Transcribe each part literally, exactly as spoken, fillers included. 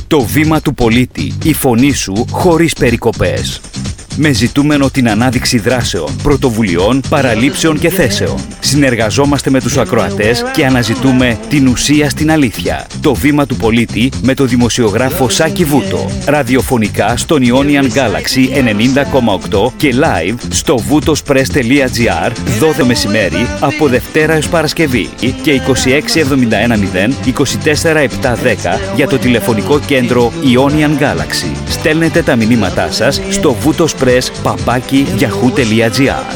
Το βήμα του πολίτη, η φωνή σου χωρίς περικοπές. Με ζητούμενο την ανάδειξη δράσεων, πρωτοβουλειών, παραλήψεων και θέσεων. Συνεργαζόμαστε με τους ακροατές και αναζητούμε την ουσία στην αλήθεια. Το βήμα του πολίτη με το δημοσιογράφο Σάκη Βούτο. Ραδιοφωνικά στον Ionian Galaxy ενενήντα κόμμα οκτώ και live στο βουτοσπρες τελεία τζι άρ δώδεκα μεσημέρι από Δευτέρα έως Παρασκευή και είκοσι έξι εβδομήντα ένα μηδέν είκοσι τέσσερα επτακόσια δέκα για το τηλεφωνικό κέντρο Ionian Galaxy. Στέλνετε τα μηνύματά σας στο βουτοσπρες παπάκι yahoo τελεία τζι άρ.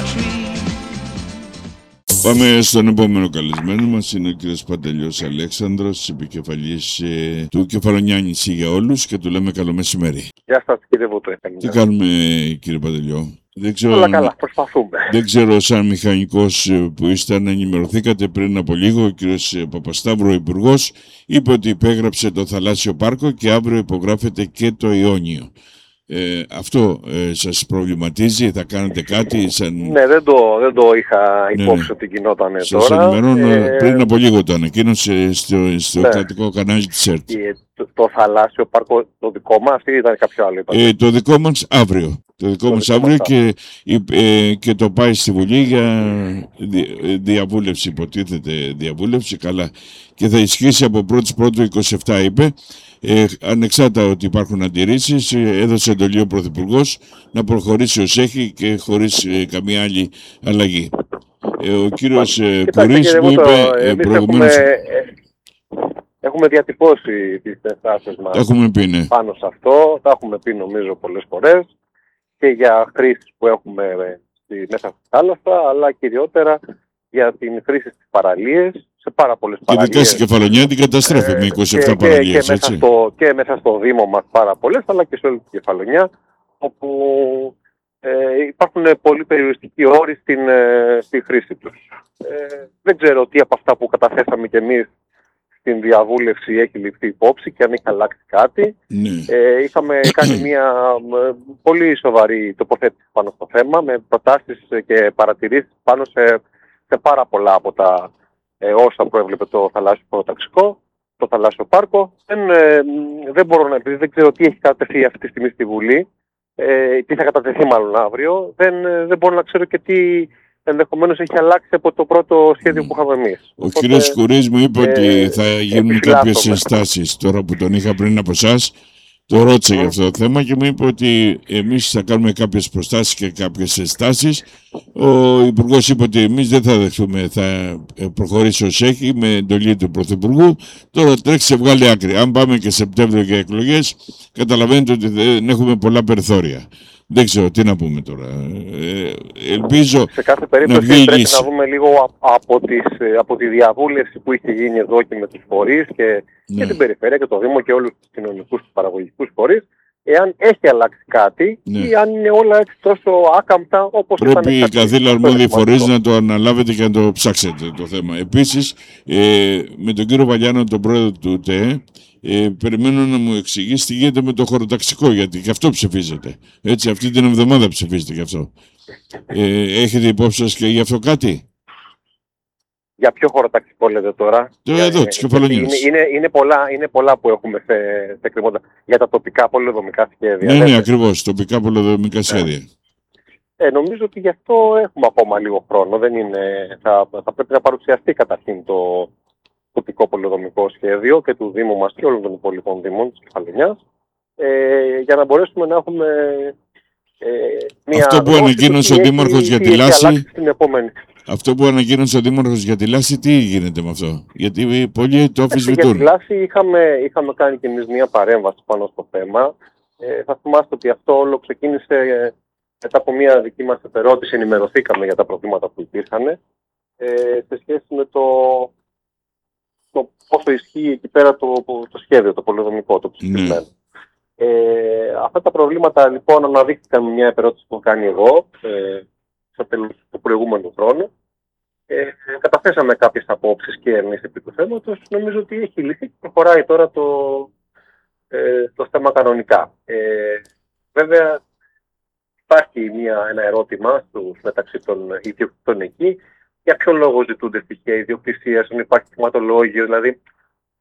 Πάμε στον επόμενο καλεσμένο μας, είναι ο κύριος Παντελιός Αλέξανδρος, επικεφαλής ε, του Κεφαλονιά Νησί για όλους και του λέμε καλό μεσημέρι. Γεια σας κύριε Βούτο. Τι κάνουμε κύριε Παντελιό? Δεν ξέρω, όλα καλά, προσπαθούμε. Δεν ξέρω σαν μηχανικός που είστε αν ενημερωθήκατε πριν από λίγο. Ο κύριος Παπασταύρου, ο Υπουργός, είπε ότι υπέγραψε το Θαλάσσιο Πάρκο και αύριο υπογράφεται και το Ιόνιο. Ε, αυτό ε, σας προβληματίζει, θα κάνετε κάτι σαν... Ναι, δεν το, δεν το είχα υπόψη ναι, ότι γινόταν τώρα. Σας ενημερώνω, ε... πριν από λίγο το ανακοίνωσε στο, στο ναι. κρατικό κανάλι της ΕΡΤ. Το, το Θαλάσσιο Πάρκο το δικό μας ή ήταν κάποιο άλλο? Ε, το δικό μας αύριο. Το δικό το μας δικό αύριο και, ε, και το πάει στη Βουλή για δι, διαβούλευση, υποτίθεται διαβούλευση, καλά. Και θα ισχύσει από πρώτη πρώτου είκοσι επτά, είπε. Ε, ανεξάρτητα ότι υπάρχουν αντιρρήσεις, έδωσε εντολή ο Πρωθυπουργός να προχωρήσει ως έχει και χωρίς ε, καμία άλλη αλλαγή. Ε, ο κύριος ε, Κουρής μου είπε ε, προηγουμένως... Έχουμε, ε, έχουμε διατυπώσει τις ενστάσεις μας έχουμε πει, ναι. πάνω σε αυτό, τα έχουμε πει νομίζω πολλές φορές και για χρήσεις που έχουμε στη, μέσα στη θάλασσα, αλλά κυριότερα για την χρήση στις παραλίες, σε πάρα πολλές παραλίες. Και ειδικά στην Κεφαλονιά την καταστρέφει ε, με είκοσι επτά και, παραλίες, και, και, μέσα στο, και μέσα στο Δήμο μας πάρα πολλές, αλλά και σε όλη την Κεφαλονιά, όπου ε, υπάρχουν πολύ περιοριστικοί όροι στην, ε, στη χρήση τους. Ε, δεν ξέρω τι από αυτά που καταθέσαμε κι εμείς στην διαβούλευση έχει ληφθεί υπόψη και αν έχει αλλάξει κάτι. Ναι. Ε, είχαμε κάνει μια ε, πολύ σοβαρή τοποθέτηση πάνω στο θέμα, με προτάσεις και παρατηρήσεις πάνω σε, σε πάρα πολλά από τα ε, όσα προέβλεπε το θαλάσσιο προταξικό, το θαλάσσιο πάρκο. Δεν, ε, δεν μπορώ να, επειδή δεν ξέρω τι έχει κατατεθεί αυτή τη στιγμή στη Βουλή, ε, τι θα κατατεθεί μάλλον αύριο, δεν, δεν μπορώ να ξέρω και τι ενδεχομένως έχει αλλάξει από το πρώτο σχέδιο που είχαμε εμείς. Ο κύριος Κουρής μου είπε ε, ότι θα γίνουν κάποιες ενστάσεις. Τώρα που τον είχα πριν από εσάς, το ρώτησε mm. για αυτό το θέμα και μου είπε ότι εμείς θα κάνουμε κάποιες προστάσεις και κάποιες ενστάσεις. Ο Υπουργός είπε ότι εμείς δεν θα δεχτούμε, θα προχωρήσει ως έχει με εντολή του Πρωθυπουργού. Τώρα τρέξει σε βγάλει άκρη. Αν πάμε και Σεπτέμβριο για εκλογές, καταλαβαίνετε ότι δεν έχουμε πολλά περιθώρια. Δεν ξέρω τι να πούμε τώρα. Ε, ελπίζω σε κάθε περίπτωση να πρέπει να δούμε λίγο από, τις, από τη διαβούλευση που είχε γίνει εδώ και με τους φορείς και, ναι. και την περιφέρεια και το Δήμο και όλους τους κοινωνικούς και παραγωγικούς φορείς, εάν έχει αλλάξει κάτι ναι. ή αν είναι όλα έτσι τόσο άκαμπτα όπως πρέπει ήταν. Πρέπει οι καθήλα αρμόδιοι φορείς να το αναλάβετε και να το ψάξετε το θέμα. Επίσης, ε, με τον κύριο Βαλιάνο, τον πρόεδρο του ΤΕΕ, Ε, περιμένω να μου εξηγήσει τι γίνεται με το χωροταξικό, γιατί και αυτό ψηφίζεται. Έτσι, αυτή την εβδομάδα ψηφίζεται γι' αυτό. Ε, έχετε υπόψη σας και γι' αυτό κάτι? Για ποιο χωροταξικό λέτε τώρα? Το εδώ, ε, της Κεφαλονιάς. Είναι, είναι, είναι, πολλά, είναι πολλά που έχουμε σε, σε κρυμόντα. Για τα τοπικά πολεοδομικά σχέδια. Ναι, λέτε. ναι, ακριβώς, τοπικά πολεοδομικά σχέδια. Ε, νομίζω ότι γι' αυτό έχουμε ακόμα λίγο χρόνο. Δεν είναι, θα, θα πρέπει να παρουσιαστεί καταρχήν το τοπικό πολεοδομικό σχέδιο και του Δήμου μας και όλων των υπόλοιπων Δήμων της Κεφαλονιάς, ε, για να μπορέσουμε να έχουμε ε, μια... Αυτό που ανακοίνωσε ο Δήμαρχος για τη Λάση, επόμενη. αυτό που ανακοίνωσε ο Δήμαρχος για τη Λάση, τι γίνεται με αυτό? Γιατί πολλοί το αμφισβητούν. Για τη Λάση είχαμε, είχαμε κάνει και εμείς μια παρέμβαση πάνω στο θέμα. Ε, θα θυμάστε ότι αυτό όλο ξεκίνησε ε, μετά από μια δική μας ερώτηση, ενημερωθήκαμε για τα προβλήματα που υπήρχαν ε, σε σχέση με το το πόσο ισχύει εκεί πέρα το, το σχέδιο, το πολεοδομικό, το ψηφισμένο. Mm. Ε, αυτά τα προβλήματα λοιπόν αναδείχθηκαν με μια επερώτηση που έχω κάνει εγώ ε, στο τέλος του προηγούμενου χρόνου. Ε, καταθέσαμε κάποιες απόψεις και εμείς επί του θέματος. Νομίζω ότι έχει λυθεί και προχωράει τώρα το, ε, το θέμα κανονικά. Ε, βέβαια υπάρχει μια, ένα ερώτημα στους, μεταξύ των ιδιοκτητών εκεί. Για ποιο λόγο ζητούνται στοιχεία ιδιοκτησίας, αν υπάρχει θεματολόγιο, δηλαδή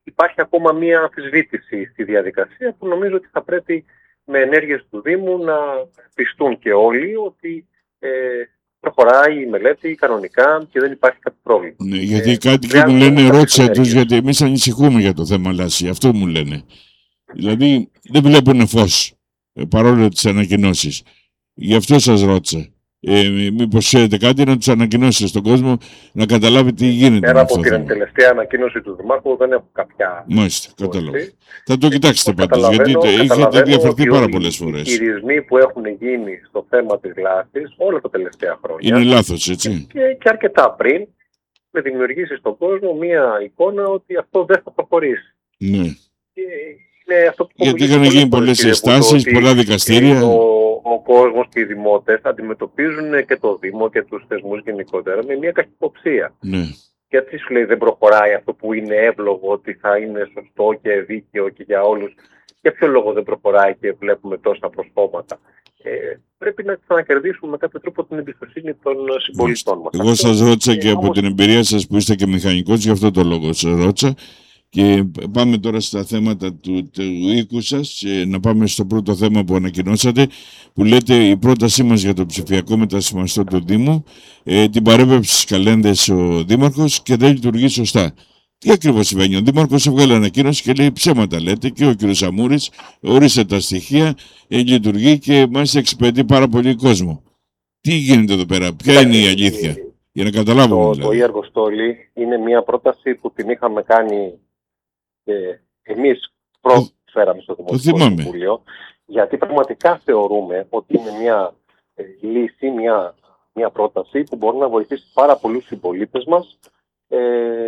υπάρχει ακόμα μία αμφισβήτηση στη διαδικασία που νομίζω ότι θα πρέπει με ενέργειες του Δήμου να πιστούν και όλοι ότι ε, προχωράει η μελέτη κανονικά και δεν υπάρχει κάποιο πρόβλημα. Ναι, γιατί ε, κάτοικοι μου λένε ρώτησε τους, γιατί εμείς ανησυχούμε για το θέμα λάση. Αυτό μου λένε. Δηλαδή δεν βλέπουν φως, παρόλο τις ανακοινώσεις. Γι' αυτό σας ρώτησα. Ε, μήπως ξέρετε κάτι να τους ανακοινώσετε στον κόσμο να καταλάβει τι γίνεται. Πέρα από την τελευταία ανακοίνωση του Δημάρχου δεν έχω κάποια. Μάλιστα, κατάλαβα. Θα το κοιτάξετε πάντως, γιατί το έχετε διαφερθεί πάρα πολλές φορές. Οι χειρισμοί που έχουν γίνει στο θέμα της λάσης όλα τα τελευταία χρόνια. Είναι λάθος, έτσι. Και, και αρκετά πριν με δημιουργήσει στον κόσμο μία εικόνα ότι αυτό δεν θα προχωρήσει. Ναι. Και είναι αυτό που γιατί είχαν γίνει πολλές συστάσεις, πολλά δικαστήρια. Ο, ο κόσμος και οι δημότες αντιμετωπίζουν και το Δήμο και τους θεσμούς γενικότερα με μια καχυποψία. Ναι. Γιατί σου λέει δεν προχωράει αυτό που είναι εύλογο, ότι θα είναι σωστό και δίκαιο και για όλους. Για ποιο λόγο δεν προχωράει και βλέπουμε τόσα προσφώματα. Ε, πρέπει να ξανακερδίσουμε με κάποιο τρόπο την εμπιστοσύνη των συμπολιτών μας. Εγώ σας ρώτησα και από την εμπειρία σας που είστε και μηχανικός, γι' αυτό το λόγο σας ρώτησα. Και πάμε τώρα στα θέματα του, του οίκου σας. Ε, να πάμε στο πρώτο θέμα που ανακοινώσατε, που λέτε η πρότασή μας για το ψηφιακό μετασχηματιστό του Δήμου, ε, την παρέπεψε στις καλένδες ο Δήμαρχος και δεν λειτουργεί σωστά. Τι ακριβώς συμβαίνει? Ο Δήμαρχος έβγαλε ανακοίνωση και λέει ψέματα λέτε, και ο κ. Σαμούρης ορίστε τα στοιχεία, ε, λειτουργεί και μάλιστα εξυπηρετεί πάρα πολύ κόσμο. Τι γίνεται εδώ πέρα, ποια είναι η αλήθεια, για να καταλάβουμε? Το, δηλαδή. το e-Αργοστόλη είναι μια πρόταση που την είχαμε κάνει και εμείς πρώτοι φέραμε στο Δημοτικό Συμβούλιο, γιατί πραγματικά θεωρούμε ότι είναι μια ε, λύση, μια, μια πρόταση που μπορεί να βοηθήσει πάρα πολλούς συμπολίτες μας ε,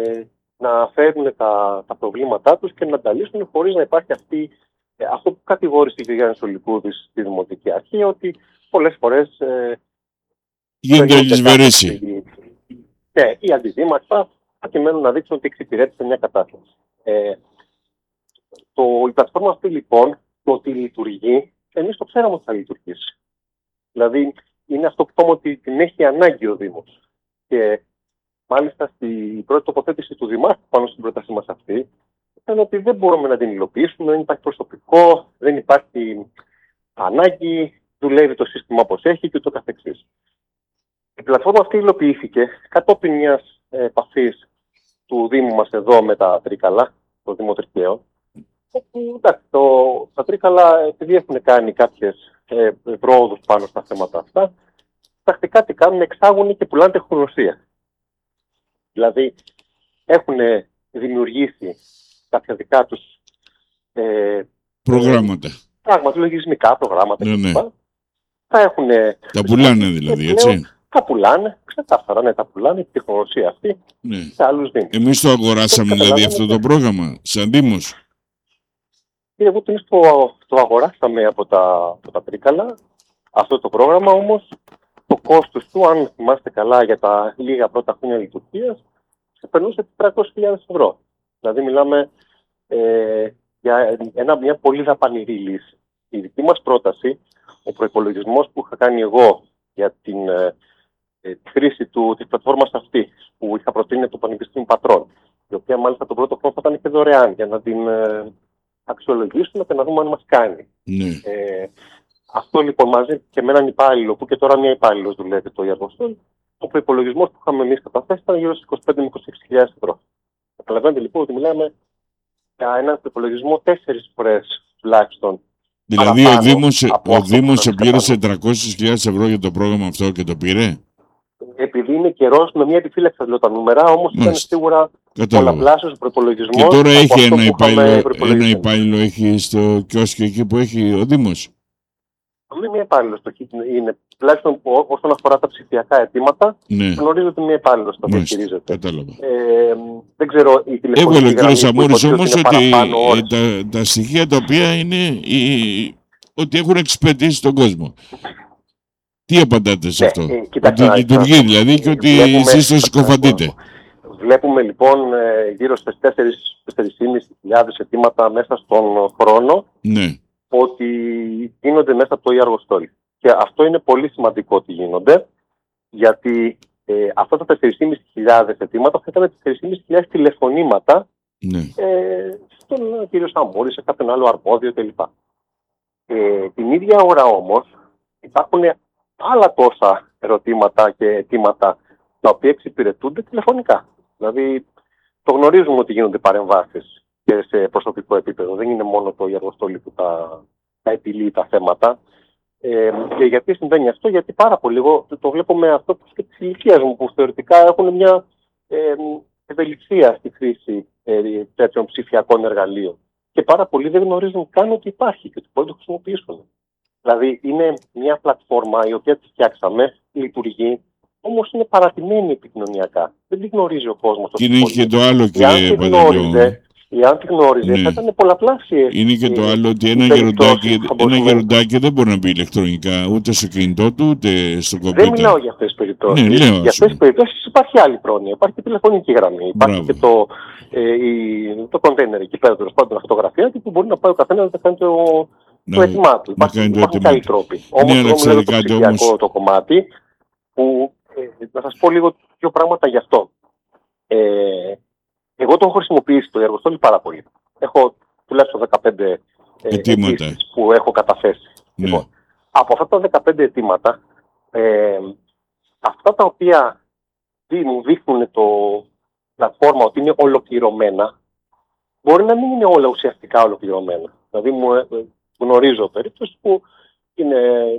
να φέρουν τα, τα προβλήματά τους και να τα λύσουν χωρίς να υπάρχει αυτή, ε, αυτό που κατηγόρησε η Γιάννης Ολυκούδης στη Δημοτική Αρχή, ότι πολλές φορές ε, γίνεται ελισβερήση. Ναι, οι αντιδήμαρχα προκειμένου να δείξουν ότι εξυπηρέτησε μια κατάσταση. Ε, το, η πλατφόρμα αυτή λοιπόν, το ότι λειτουργεί, εμείς το ξέραμε ότι θα λειτουργήσει. Δηλαδή, είναι αυτό που είπαμε ότι την έχει ανάγκη ο Δήμος. Και μάλιστα στην πρώτη τοποθέτηση του Δημάρχου πάνω στην πρότασή μας αυτή, ήταν ότι δεν μπορούμε να την υλοποιήσουμε, δεν υπάρχει προσωπικό, δεν υπάρχει ανάγκη, δουλεύει το σύστημα όπως έχει και ούτω καθεξής. Η πλατφόρμα αυτή υλοποιήθηκε κατόπιν μιας επαφής του Δήμου μας εδώ με τα Τρίκαλα, το Δήμο Τρικαίων. Εντάξει, το, τα Τρίκαλα, επειδή έχουν κάνει κάποιες ε, πρόοδους πάνω στα θέματα αυτά, πρακτικά τι κάνουν, εξάγουν και πουλάνε τεχνογνωσία. Δηλαδή, έχουν δημιουργήσει κάποια δικά τους ε, προγράμματα. Ε, πράγματι, λογισμικά προγράμματα. Ναι, ναι. Τα έχουν. Τα πουλάνε δηλαδή, έτσι. Τα πουλάνε, ξεκάθαρα, ναι, τα πουλάνε, η τεχνολογία αυτή ναι. σε άλλους Δήμους. Εμείς το αγοράσαμε δηλαδή αυτό το πρόγραμμα, σαν Δήμος. Κύριε Βούτ, εμείς το, το αγοράσαμε από τα, από τα Τρίκαλα, αυτό το πρόγραμμα, όμως το κόστος του, αν θυμάστε καλά για τα λίγα πρώτα χρόνια λειτουργίας, περνούσε τριακόσιες χιλιάδες ευρώ. Δηλαδή μιλάμε ε, για ένα, μια πολύ δαπανηρή λύση. Η δική μας πρόταση, ο προϋπολογισμός που είχα κάνει εγώ για την ε, τη χρήση του, της πλατφόρμας αυτή που είχα προτείνει το Πανεπιστήμιο Πατρών, η οποία μάλιστα τον πρώτο χρόνο θα ήταν και δωρεάν για να την ε, αξιολογήσουμε και να δούμε αν μας κάνει. Ναι. Ε, αυτό λοιπόν μαζί και με έναν υπάλληλο που και τώρα μια υπάλληλος δουλεύει το Αργοστόλη, ο προϋπολογισμός που είχαμε εμείς καταθέσει ήταν γύρω στις είκοσι πέντε με είκοσι έξι χιλιάδες ευρώ. Καταλαβαίνετε λοιπόν ότι μιλάμε για έναν προϋπολογισμό τέσσερις φορές τουλάχιστον. Δηλαδή ο Δήμος, ο Δήμος επλήρωσε τριακόσιες χιλιάδες ευρώ για το πρόγραμμα αυτό και το πήρε. Επειδή είναι καιρός, με μια επιφύλαξη λέω τα νούμερα, όμως ήταν σίγουρα πολλαπλάσιος ο προϋπολογισμός. Και τώρα έχει ένα υπάλληλο, ένα υπάλληλο έχει στο κιόσκι εκεί που έχει ο Δήμος. Δεν είναι μια υπάλληλος το είναι. Τουλάχιστον όσον αφορά τα ψηφιακά αιτήματα, ναι. γνωρίζω ότι μια υπάλληλος το διαχειρίζεται. Κατάλαβα. Ε, δεν ξέρω η τηλεφωνική έβγαλε ο γραμμή. κ. Σαμούρης όμως ότι τα, τα στοιχεία τα οποία είναι η, ότι έχουν εξυπηρετήσει τον κόσμο. Τι απαντάτε σε αυτό? Ε, κοιτάξτε, ότι λειτουργεί δηλαδή και ότι εσείς το συκοφαντείτε. Βλέπουμε λοιπόν γύρω στις τέσσερις με τέσσερις χιλιάδες αιτήματα μέσα στον χρόνο, ναι. ότι γίνονται μέσα από το e-Αργοστόλη. Και αυτό είναι πολύ σημαντικό ότι γίνονται, γιατί ε, αυτά τα τέσσερις με τέσσερις χιλιάδες αιτήματα θα ήταν τέσσερις με τέσσερις χιλιάδες τηλεφωνήματα Ναι. Ε, στον κύριο Σαμούρη, σε κάποιον άλλο αρμόδιο κλπ. Ε, την ίδια ώρα όμως υπάρχουν άλλα τόσα ερωτήματα και αιτήματα τα οποία εξυπηρετούνται τηλεφωνικά. Δηλαδή, το γνωρίζουμε ότι γίνονται παρεμβάσεις και σε προσωπικό επίπεδο. Δεν είναι μόνο το Αργοστόλη που τα, τα επιλύει τα θέματα. Ε, και γιατί συμβαίνει αυτό, γιατί πάρα πολύ εγώ το βλέπω με αυτό και τη ηλικία μου, που θεωρητικά έχουν μια ε, ευελιξία στη χρήση ε, τέτοιων ψηφιακών εργαλείων. Και πάρα πολλοί δεν γνωρίζουν καν ότι υπάρχει και ότι μπορούν να το χρησιμοποιήσουν. Δηλαδή, είναι μια πλατφόρμα η οποία τη φτιάξαμε, λειτουργεί, όμως είναι παρατημένη επικοινωνιακά. Δεν τη γνωρίζει ο κόσμος. Και είναι και το άλλο, κύριε Παντελεό. Εάν τη γνώριζε, ναι, θα ήταν πολλαπλάσιες. Είναι και το άλλο ότι ένα γεροντάκι, ένα γεροντάκι δεν μπορεί να μπει ηλεκτρονικά ούτε στο κινητό του ούτε στο κομπιούτερ. Δεν μιλάω για αυτές τις περιπτώσεις. Ναι, λέω, για αυτές τις περιπτώσεις υπάρχει άλλη πρόνοια. Υπάρχει και τηλεφωνική γραμμή. Υπάρχει Μπράβο. και το, ε, η, το κοντέινερ εκεί πέρα, τέλος πάντων, φωτογραφία που μπορεί να πάει ο καθένας να κάνει το, το έτοιμά του. Υπάρχουν, υπάρχουν άλλοι τρόποι. Όμως, ναι, εγώ μιλάω το ψηφιακό όμως... το κομμάτι που ε, να σας πω λίγο δύο πράγματα γι' αυτό. Ε, Εγώ το έχω χρησιμοποιήσει το Αργοστόλη πάρα πολύ. Έχω τουλάχιστον δεκαπέντε αιτήματα που έχω καταθέσει. Ναι. Λοιπόν, από αυτά τα δεκαπέντε αιτήματα, ε, αυτά τα οποία μου δείχνουν το πλατφόρμα ότι είναι ολοκληρωμένα, μπορεί να μην είναι όλα ουσιαστικά ολοκληρωμένα. Δηλαδή μου ε, γνωρίζω περίπτωση που είναι,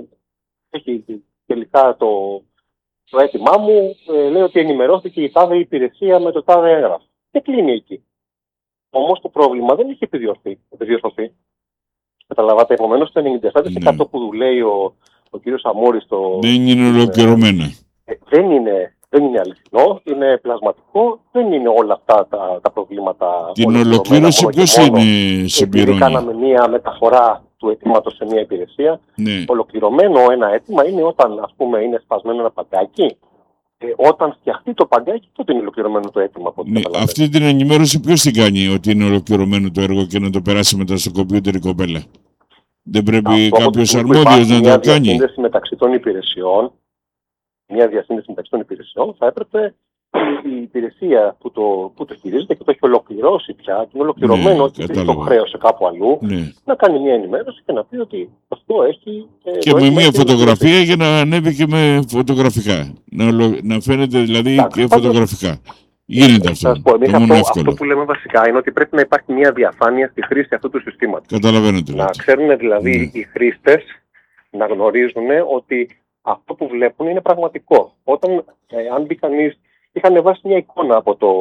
έχει τελικά το, το αίτημά μου, ε, λέει ότι ενημερώθηκε η τάδε υπηρεσία με το τάδε έγγραφο. Και κλείνει εκεί. Όμως το πρόβλημα δεν έχει επιδιορθωθεί. Καταλαβαίνετε, επομένως το ενενήντα επτά τοις εκατό ναι. που του λέει ο, ο κύριος Σαμούρης το... Δεν είναι ολοκληρωμένα. Ε, δεν, είναι, δεν είναι αληθινό, είναι πλασματικό, δεν είναι όλα αυτά τα, τα προβλήματα. Την ολοκλήρωση ποιος είναι συμπληρώνει. Επειδή κάναμε μία μεταφορά του αιτήματος σε μία υπηρεσία, ναι. ολοκληρωμένο ένα αίτημα είναι όταν, ας πούμε, είναι σπασμένο ένα παγκάκι. Ε, όταν φτιαχτεί το παγκάκι, τότε είναι ολοκληρωμένο το αίτημα. Ναι, αυτή την ενημέρωση ποιος την κάνει ότι είναι ολοκληρωμένο το έργο και να το περάσει μετά στο κομπιούτερ η κοπέλα? Δεν πρέπει κάποιος αρμόδιος να το κάνει? Μια διασύνδεση μεταξύ των υπηρεσιών, μια διασύνδεση μεταξύ των υπηρεσιών θα έπρεπε η υπηρεσία που το, που το χειρίζεται και το έχει ολοκληρώσει πια, και είναι ολοκληρωμένο, ότι ναι, το χρέωσε κάπου αλλού, ναι. να κάνει μια ενημέρωση και να πει ότι αυτό έχει. Και με μια φωτογραφία για να ανέβει και με φωτογραφικά. Να, να φαίνεται δηλαδή Ά, και φωτογραφικά. Γίνεται αυτό. Πω, το αυτό, αυτό που λέμε βασικά είναι ότι πρέπει να υπάρχει μια διαφάνεια στη χρήση αυτού του συστήματος. Καταλαβαίνετε. Να ξέρουν δηλαδή ναι. οι χρήστες να γνωρίζουν ότι αυτό που βλέπουν είναι πραγματικό. Όταν, ε, αν μπει κανείς. Είχα ανεβάσει μια εικόνα από το,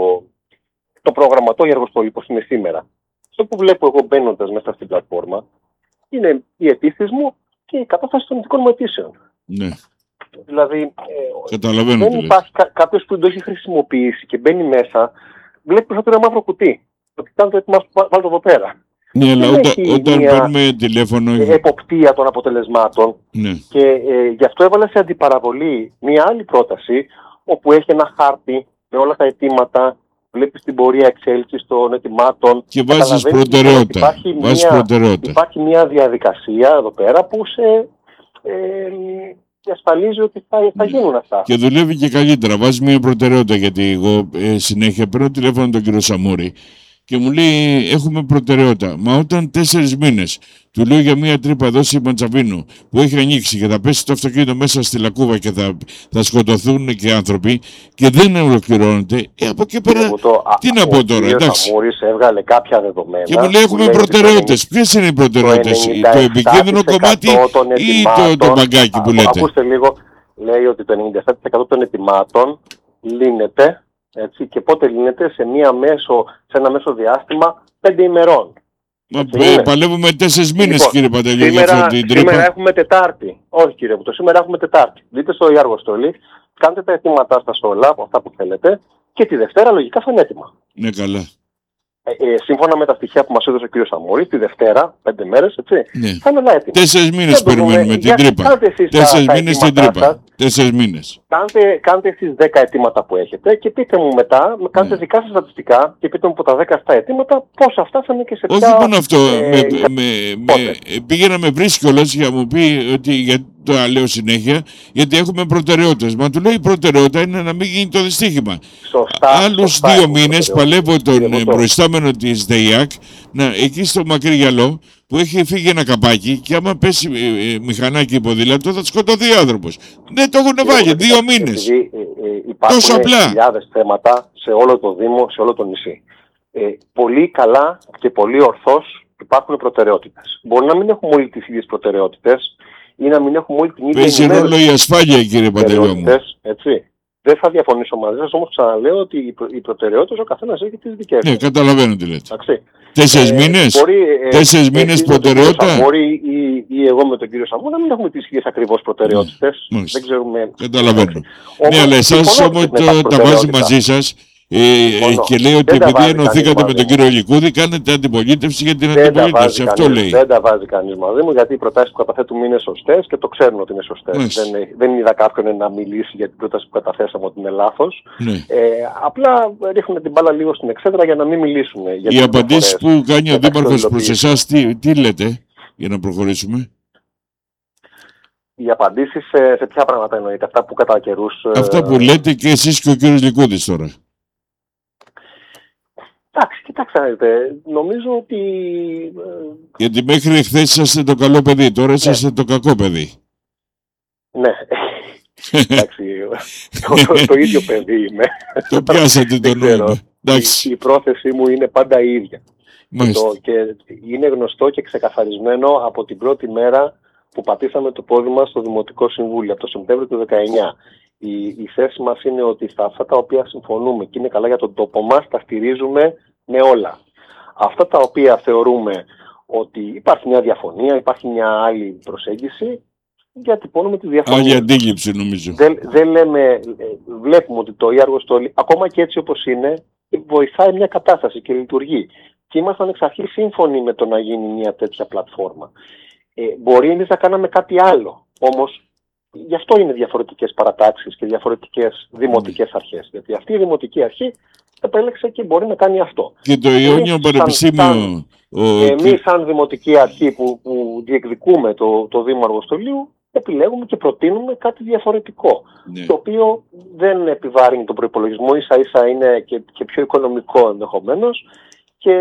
το πρόγραμμα, το Αργοστόλη, όπως είναι σήμερα. Αυτό που βλέπω εγώ μπαίνοντας μέσα στην πλατφόρμα είναι οι αιτήσεις μου και η κατάσταση των ειδικών μου αιτήσεων. Ναι. Δηλαδή, ε, δεν υπάρχει κα, κάποιος που το έχει χρησιμοποιήσει και μπαίνει μέσα, βλέπει περισσότερο ένα μαύρο κουτί. Ότι κάνει το έτοιμά σου, βάλω το εδώ πέρα. Ναι, αλλά όταν, όταν παίρνουμε τηλέφωνο. Εποπτεία των αποτελεσμάτων. Ναι. Και ε, γι' αυτό έβαλα σε αντιπαραβολή μια άλλη πρόταση, όπου έχει ένα χάρτη με όλα τα αιτήματα, βλέπεις την πορεία εξέλιξης των αιτημάτων. Και βάζεις προτεραιότητα. Υπάρχει, βάζεις μια, προτεραιότητα. υπάρχει μια διαδικασία εδώ πέρα που σε ε, διασφαλίζει ότι θα, θα γίνουν αυτά. Και δουλεύει και καλύτερα. Βάζει μια προτεραιότητα, γιατί εγώ ε, συνέχεια παίρνω τηλέφωνο τον κύριο Σαμούρη και μου λέει έχουμε προτεραιότητα. Μα όταν τέσσερις μήνες του λέω για μια τρύπα εδώ στη Μαντσαβίνου που έχει ανοίξει και θα πέσει το αυτοκίνητο μέσα στη Λακκούβα και θα, θα σκοτωθούν και άνθρωποι και δεν ολοκληρώνεται, ε, από εκεί πέρα το, τι α, να πω τώρα, εντάξει. Ο Σαμούρης έβγαλε κάποια δεδομένα. Και μου λέει έχουμε προτεραιότητες. Ποιες είναι οι προτεραιότητες, το, το επικίνδυνο κομμάτι ή το, το μπαγκάκι που λέτε? Ακούστε λίγο, λέει ότι το ενενήντα επτά τοις εκατό των ετοιμάτων λύνεται. Έτσι, και πότε λύνεται? Σε, μία μέσο, σε ένα μέσο διάστημα πέντε ημερών. Μα πα, παλεύουμε τέσσερις μήνες, λοιπόν, κύριε Παντελεό, για αυτή την τρύπα. Σήμερα έχουμε Τετάρτη. Όχι, κύριε Βουτό, σήμερα έχουμε Τετάρτη. Δείτε στο Αργοστόλη, κάντε τα αιτήματά στα όλα από αυτά που θέλετε και τη Δευτέρα λογικά θα είναι έτοιμα. Ναι, καλά. Ε, ε, σύμφωνα με τα στοιχεία που μας έδωσε ο κ. Σαμούρης, τη Δευτέρα, πέντε μέρες, έτσι, ναι. θα είναι όλα έτοιμα. Τέσσερις μήνες περιμένουμε την τρύπα. Τέσσερις μήνες την τρύπα. Τέσσερις μήνες. Κάντε, κάντε εσείς δέκα αιτήματα που έχετε και πείτε μου μετά, κάντε ναι. δικά σας στατιστικά και πείτε μου από τα δέκα αυτά αιτήματα πόσα φτάσανε και σε ποια... Όχι μόνο αυτό. Ε, με, με, με, πήγε να με βρει κιόλας για να μου πει ότι για, το λέω συνέχεια, γιατί έχουμε προτεραιότητες. Μα του λέει η προτεραιότητα είναι να μην γίνει το δυστύχημα. Σωστά. Άλλους σωστά, δύο μήνες παλεύω τον εγώ το... προϊστάμενο της ΔΕΙΑΚ, να, εκεί στο μακρύ γυαλό, που έχει φύγει ένα καπάκι και άμα πέσει ε, ε, μηχανάκι ή ποδήλατο θα σκοτωθεί άνθρωπος. Δεν το έχουν βάλει δύο μήνες. Επειδή, ε, ε, υπάρχουν χιλιάδες θέματα σε όλο το Δήμο, σε όλο το νησί. Ε, πολύ καλά και πολύ ορθώς υπάρχουν προτεραιότητες. Μπορεί να μην έχουμε όλοι τις ίδιες προτεραιότητες ή να μην έχουμε όλη την ίδια ενημέρωση. Παίζει ρόλο η ασφάλεια, κύριε Παντελιό μου. Έτσι. Δεν θα διαφωνήσω μαζί σας, όμως ξαναλέω ότι οι, προ, οι προτεραιότητες ο καθένας έχει τις δικές του. Ναι, καταλαβαίνω τι λέτε. Εντάξει. Τέσσερις ε, μήνες, μπορεί, τέσσερις ε, μήνες προτεραιότητα. Μπορεί ή, ή εγώ με τον κύριο Σαμού να μην έχουμε τις ίδιες ακριβώς προτεραιότητες. Ναι, δεν ξέρουμε. Καταλαβαίνω. Όμως, ναι, αλλά εσάς όμως το, τα βάζει μαζί σας. Ε, και λέει ότι επειδή ενωθήκατε με τον κύριο Λικούδη, κάνετε αντιπολίτευση για την αντιπολίτευση. Αυτό κανείς, λέει. Δεν τα βάζει κανείς μαζί μου, γιατί οι προτάσεις που καταθέτουμε είναι σωστές και το ξέρουν ότι είναι σωστές. Δεν, δεν είδα κάποιον να μιλήσει για την πρόταση που καταθέσαμε ότι είναι λάθος. Ναι. Ε, απλά ρίχνουν την μπάλα λίγο στην εξέδρα για να μην μιλήσουν. Για οι απαντήσεις που κάνει ο Δήμαρχος προς εσάς, τι, τι λέτε για να προχωρήσουμε? Οι απαντήσεις σε, σε ποια πράγματα εννοείται, αυτά που κατά καιρούς... Αυτά που λέτε και εσείς και ο κύριος Λικούδης τώρα. Εντάξει, κοιτάξτε, νομίζω ότι... Γιατί μέχρι εχθές είσαστε το καλό παιδί, τώρα είσαστε ναι. το κακό παιδί. Ναι, εντάξει, το, το, το ίδιο παιδί είμαι. Το πιάσατε το νόημα. Η, η πρόθεσή μου είναι πάντα η ίδια. Και, το, και είναι γνωστό και ξεκαθαρισμένο από την πρώτη μέρα που πατήσαμε το πόδι μας στο Δημοτικό Συμβούλιο, από το Σεπτέμβριο του δεκαεννιά. Η, η θέση μας είναι ότι στα αυτά τα οποία συμφωνούμε και είναι καλά για τον τόπο μας, τα στηρίζουμε με όλα. Αυτά τα οποία θεωρούμε ότι υπάρχει μια διαφωνία, υπάρχει μια άλλη προσέγγιση, διατυπώνουμε τη διαφωνία. Άλλη αντίληψη νομίζω. Δεν, δεν λέμε, βλέπουμε ότι το Ιάργο Στόλι, ακόμα και έτσι όπως είναι, βοηθάει μια κατάσταση και λειτουργεί. Και ήμασταν εξ αρχής σύμφωνοι με το να γίνει μια τέτοια πλατφόρμα. Ε, μπορεί εμείς να κάναμε κάτι άλλο, όμως γι' αυτό είναι διαφορετικές παρατάξεις και διαφορετικές δημοτικές αρχές. Γιατί αυτή η δημοτική αρχή επέλεξε και μπορεί να κάνει αυτό. Και το Ιόνιο Πανεπιστήμιο... Εμείς σαν δημοτική αρχή που, που διεκδικούμε το, το Δήμο Αργοστολίου, επιλέγουμε και προτείνουμε κάτι διαφορετικό. Ναι. Το οποίο δεν επιβάρυνει τον προϋπολογισμό, ίσα ίσα είναι και, και πιο οικονομικό ενδεχομένως. Και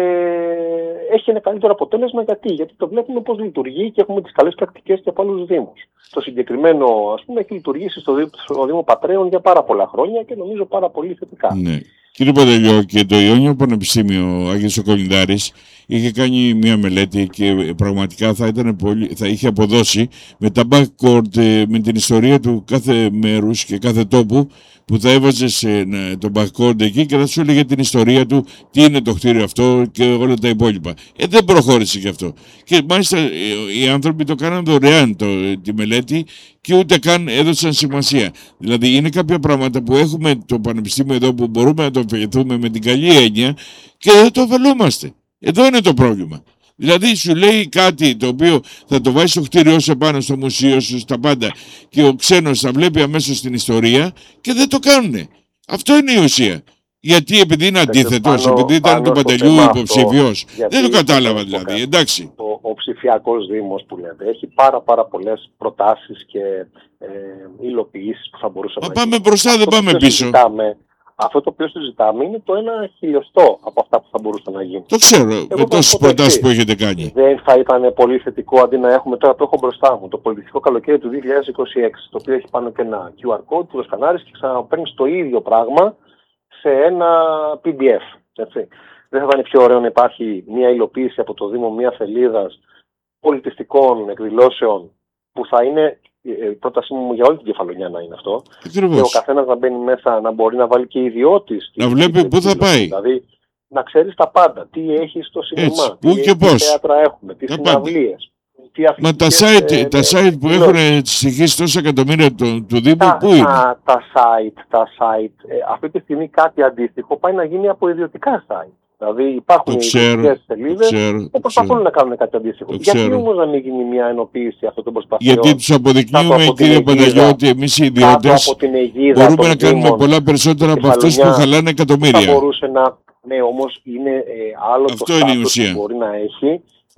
έχει ένα καλύτερο αποτέλεσμα γιατί, γιατί το βλέπουμε πώς λειτουργεί και έχουμε τις καλές πρακτικές και από άλλους δήμους. Το συγκεκριμένο, ας πούμε, έχει λειτουργήσει στο, στο Δήμο Πατρέων για πάρα πολλά χρόνια και νομίζω πάρα πολύ θετικά. Ναι. Κύριε Παντελιό, και το Ιόνιο Πανεπιστήμιο Άγιος ο Κολυνδάρης είχε κάνει μια μελέτη και πραγματικά θα, ήταν πολύ, θα είχε αποδώσει με τα backward, με την ιστορία του κάθε μέρους και κάθε τόπου που θα έβαζες ναι, το backward εκεί και θα σου έλεγε την ιστορία του, τι είναι το κτίριο αυτό και όλα τα υπόλοιπα. Ε, δεν προχώρησε γι' αυτό. Και μάλιστα οι άνθρωποι το κάναν δωρεάν το, τη μελέτη και ούτε καν έδωσαν σημασία. Δηλαδή είναι κάποια πράγματα που έχουμε το πανεπιστήμιο εδώ που μπορούμε να το αφαιρεθούμε με την καλή έννοια και δεν το ωφελούμαστε. Εδώ είναι το πρόβλημα. Δηλαδή σου λέει κάτι το οποίο θα το βάζει στο κτίριό σου πάνω στο μουσείο σου, στα πάντα και ο ξένος θα βλέπει αμέσως την ιστορία και δεν το κάνουνε. Αυτό είναι η ουσία. Γιατί επειδή είναι αντίθετος, επειδή ήταν του Παντελιού υποψήφιος. Δεν το κατάλαβα δηλαδή, εντάξει. Ο, ο ψηφιακός Δήμος που λέτε έχει πάρα πάρα πολλές προτάσεις και ε, υλοποιήσεις που θα μπορούσαμε να πάμε μπροστά, δεν πάμε πίσω. Συζητάμε, αυτό το οποίο συζητάμε είναι το ένα χιλιοστό από αυτά που θα μπορούσαν να γίνουν. Το ξέρω, εγώ με τόσες προτάσεις που έχετε κάνει. Δεν θα ήταν πολύ θετικό αντί να έχουμε τώρα, το έχω μπροστά μου, το πολιτικό καλοκαίρι του δύο χιλιάδες είκοσι έξι, το οποίο έχει πάνω και ένα κιου αρ code, που το σκανάρεις και ξαναπαίρνεις το ίδιο πράγμα σε ένα πι ντι εφ. Έτσι. Δεν θα ήταν πιο ωραίο να υπάρχει μια υλοποίηση από το Δήμο, μια σελίδας πολιτιστικών εκδηλώσεων που θα είναι. Η πρότασή μου για όλη την Κεφαλονιά να είναι αυτό. Ακριβώς. Και ο καθένας να μπαίνει μέσα, να μπορεί να βάλει και ιδιώτης. Να βλέπει πού θα πάει. Δηλαδή να ξέρεις τα πάντα. Τι έχει στο σινεμά, πού τι, και τι θέατρα έχουμε, τι συναυλίες. Μα τα site, ε, τα site που έχουν στοιχήσει τόσα εκατομμύρια του, του Δήμου, τα, πού είναι? Τα, τα site, τα site ε, αυτή τη στιγμή κάτι αντίστοιχο πάει να γίνει από ιδιωτικά site. Δηλαδή υπάρχουν ιδιωτικές σελίδες που προσπαθούν να κάνουν κάτι αντίστοιχο. Γιατί όμως να μην γίνει μια ενοποίηση αυτών των προσπαθειών? Γιατί τους αποδεικνύουμε, κύριε Παντελιό, ότι εμείς οι ιδιώτες μπορούμε να κάνουμε πολλά περισσότερα από αυτούς που χαλάνε εκατομμύρια. Θα μπορούσε να... Ναι, όμως είναι ε, άλλο αυτό το είναι στάτους που μπορεί να έχει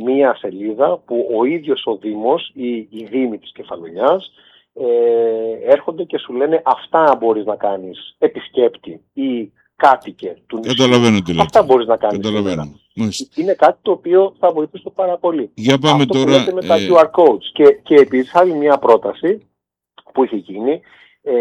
μία σελίδα που ο ίδιος ο Δήμος ή οι Δήμοι της Κεφαλονιάς ε, έρχονται και σου λένε αυτά μπορείς να κάνεις επισκέπτη ή κάτοικε του νησιού. Καταλαβαίνω τι λέτε. Αυτά μπορείς να κάνεις. Καταλαβαίνω. Είναι κάτι το οποίο θα βοηθήσει πάρα πολύ. Για πάμε αυτό τώρα. Που με τα ε... κιου αρ codes. Και, και επίσης άλλη μια πρόταση που είχε γίνει, ε,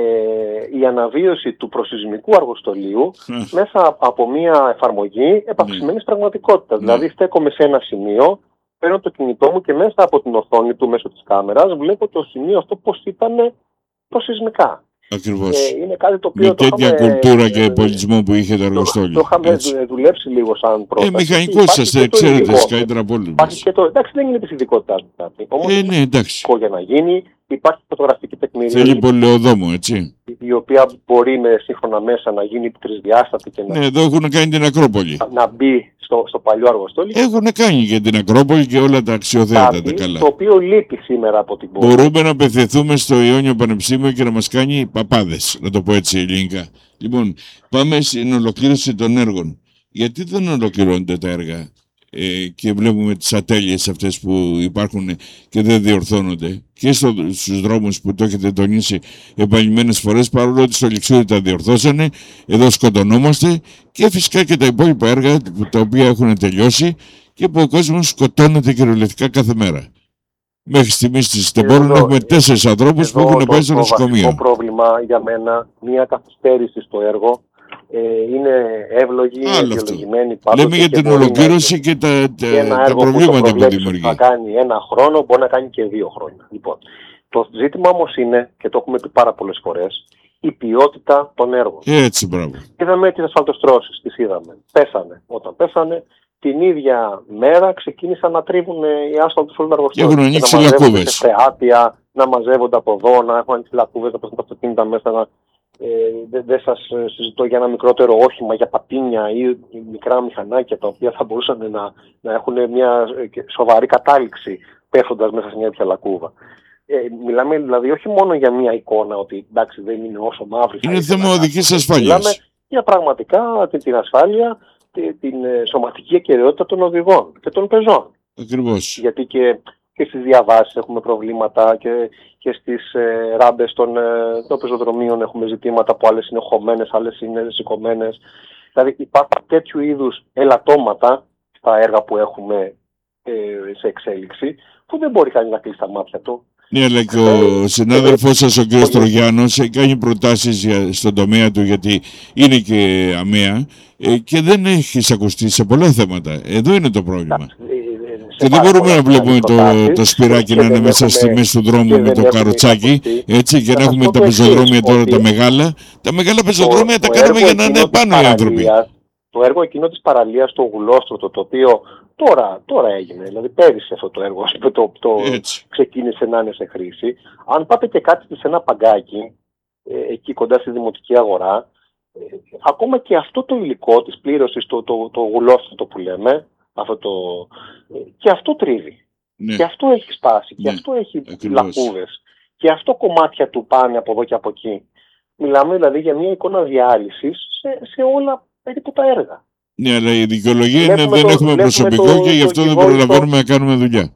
η αναβίωση του προσεισμικού αργοστολίου μέσα από μια εφαρμογή επαυξημένης πραγματικότητας. Ναι. Δηλαδή στέκομαι σε ένα σημείο, παίρνω το κινητό μου και μέσα από την οθόνη του μέσω της κάμερας βλέπω το σημείο αυτό πώς ήταν προσεισμικά. Ακριβώς. Ε, είναι κάτι το οποίο με το τέτοια είχαμε, κουλτούρα και πολιτισμό που είχε το αργοστόλιο. Το, το είχαμε έτσι. δουλέψει λίγο σαν πρόταση. Ε, μηχανικός είσαστε, ξέρετε, καλύτερα από όλους. Εντάξει, δεν είναι της ειδικότητάς του κάτι. Όμως, ε, ναι, εντάξει. για να γίνει, υπάρχει φωτογραφική τεκμηρίωση. Θέλει πολεοδόμο, έτσι. Η οποία μπορεί με σύγχρονα μέσα να γίνει τρισδιάστατη και να, ναι, εδώ έχουν κάνει την Ακρόπολη. να μπει στο, στο παλιό αργοστόλιο. Έχουν κάνει και την Ακρόπολη και όλα τα αξιοθέατα τα καλά. Το οποίο λείπει σήμερα από την πόλη. Μπορούμε να απευθυνθούμε στο Ιόνιο Πανεπιστήμιο και να μας κάνει παπάδες, να το πω έτσι ελληνικά. Λοιπόν, πάμε στην ολοκλήρωση των έργων. Γιατί δεν ολοκληρώνονται τα έργα ε, και βλέπουμε τις ατέλειες αυτές που υπάρχουν και δεν διορθώνονται και στο, στους δρόμους που το έχετε τονίσει επανειλημμένες φορές, παρόλο ότι στο Λιξούρι τα διορθώσανε, εδώ σκοτωνόμαστε, και φυσικά και τα υπόλοιπα έργα τα οποία έχουν τελειώσει και που ο κόσμος σκοτώνεται κυριολεκτικά κάθε μέρα. Μέχρι στιγμής στη Στεμπόρων έχουμε τέσσερις ανθρώπους που έχουν πάει στο νοσοκομείο. Το πρόβλημα για μένα, μια καθυστέρηση στο έργο, ε, είναι εύλογη, αιτιολογημένη. Λέμε για την ολοκλήρωση και τα, τα, τα προβλήματα που, που δημιουργεί. Θα κάνει ένα χρόνο, μπορεί να κάνει και δύο χρόνια. Λοιπόν, το ζήτημα όμως είναι, και το έχουμε πει πάρα πολλές φορές, η ποιότητα των έργων. Έτσι, μπράβο. Είδαμε τις ασφαλτοστρώσεις, τις είδαμε. Πέσανε. Όταν πέσανε, την ίδια μέρα ξεκίνησαν να τρίβουν οι άσφαλτους όλων αργοστόλων. Έχουν ανοίξει λακκούβες. Σε φρεάτια, να μαζεύονται από εδώ, να έχουν ανοίξει λακκούβες, να πέσουν τα αυτοκίνητα μέσα. Να... Ε, δεν δε σας συζητώ για ένα μικρότερο όχημα, για πατίνια ή μικρά μηχανάκια τα οποία θα μπορούσαν να, να έχουν μια σοβαρή κατάληξη πέφτοντας μέσα σε μια τέτοια λακκούβα. Ε, μιλάμε δηλαδή όχι μόνο για μια εικόνα ότι εντάξει δεν είναι όσο μαύρη. Είναι θέμα οδικής ασφάλειας. Μιλάμε για πραγματικά την, την ασφάλεια, την, την σωματική ακεραιότητα των οδηγών και των πεζών. Ακριβώς. Γιατί και, και στις διαβάσεις έχουμε προβλήματα και, και στις ε, ράμπες των, ε, των πεζοδρομίων έχουμε ζητήματα που άλλες είναι χωμένες, άλλες είναι σηκωμένες. Δηλαδή υπάρχουν τέτοιου είδους ελαττώματα στα έργα που έχουμε ε, σε εξέλιξη που δεν μπορεί κανείς να κλείσει τα μάτια του. Ναι, αλλά και ο συνάδελφός σας, ο κ. Τρογιάννος, έχει κάνει προτάσεις για, στον τομέα του, γιατί είναι και αμαία ε, και δεν έχει εισακουστεί σε πολλά θέματα. Εδώ είναι το πρόβλημα. Και δεν μπορούμε να βλέπουμε το, το σπυράκι να είναι μέσα στη μέση του δρόμου με το καροτσάκι, έτσι, και να έχουμε τα πεζοδρόμια τώρα τα μεγάλα. Τα μεγάλα πεζοδρόμια τα κάνουμε για να είναι πάνω οι άνθρωποι. Το έργο εκείνο της παραλίας στο Γουλόστρωτο, το οποίο τώρα, τώρα έγινε, δηλαδή πέρυσι αυτό το έργο, το, το, το ξεκίνησε να είναι σε χρήση. Αν πάτε και κάτσετε σε ένα παγκάκι, ε, εκεί κοντά στη Δημοτική Αγορά, ε, ακόμα και αυτό το υλικό της πλήρωσης, το, το, το Γουλόστρωτο που λέμε, αυτό το, ε, και αυτό τρίβει. Ναι. Και αυτό έχει σπάσει, ναι. και αυτό έχει Ακριβώς. λακκούβες. Και αυτό κομμάτια του πάνε από εδώ και από εκεί. Μιλάμε δηλαδή για μια εικόνα διάλυσης σε, σε όλα περίπου τα έργα. Ναι, αλλά η δικαιολογία είναι δεν το, έχουμε προσωπικό το, και γι' αυτό το δεν προλαβαίνουμε να κάνουμε δουλειά.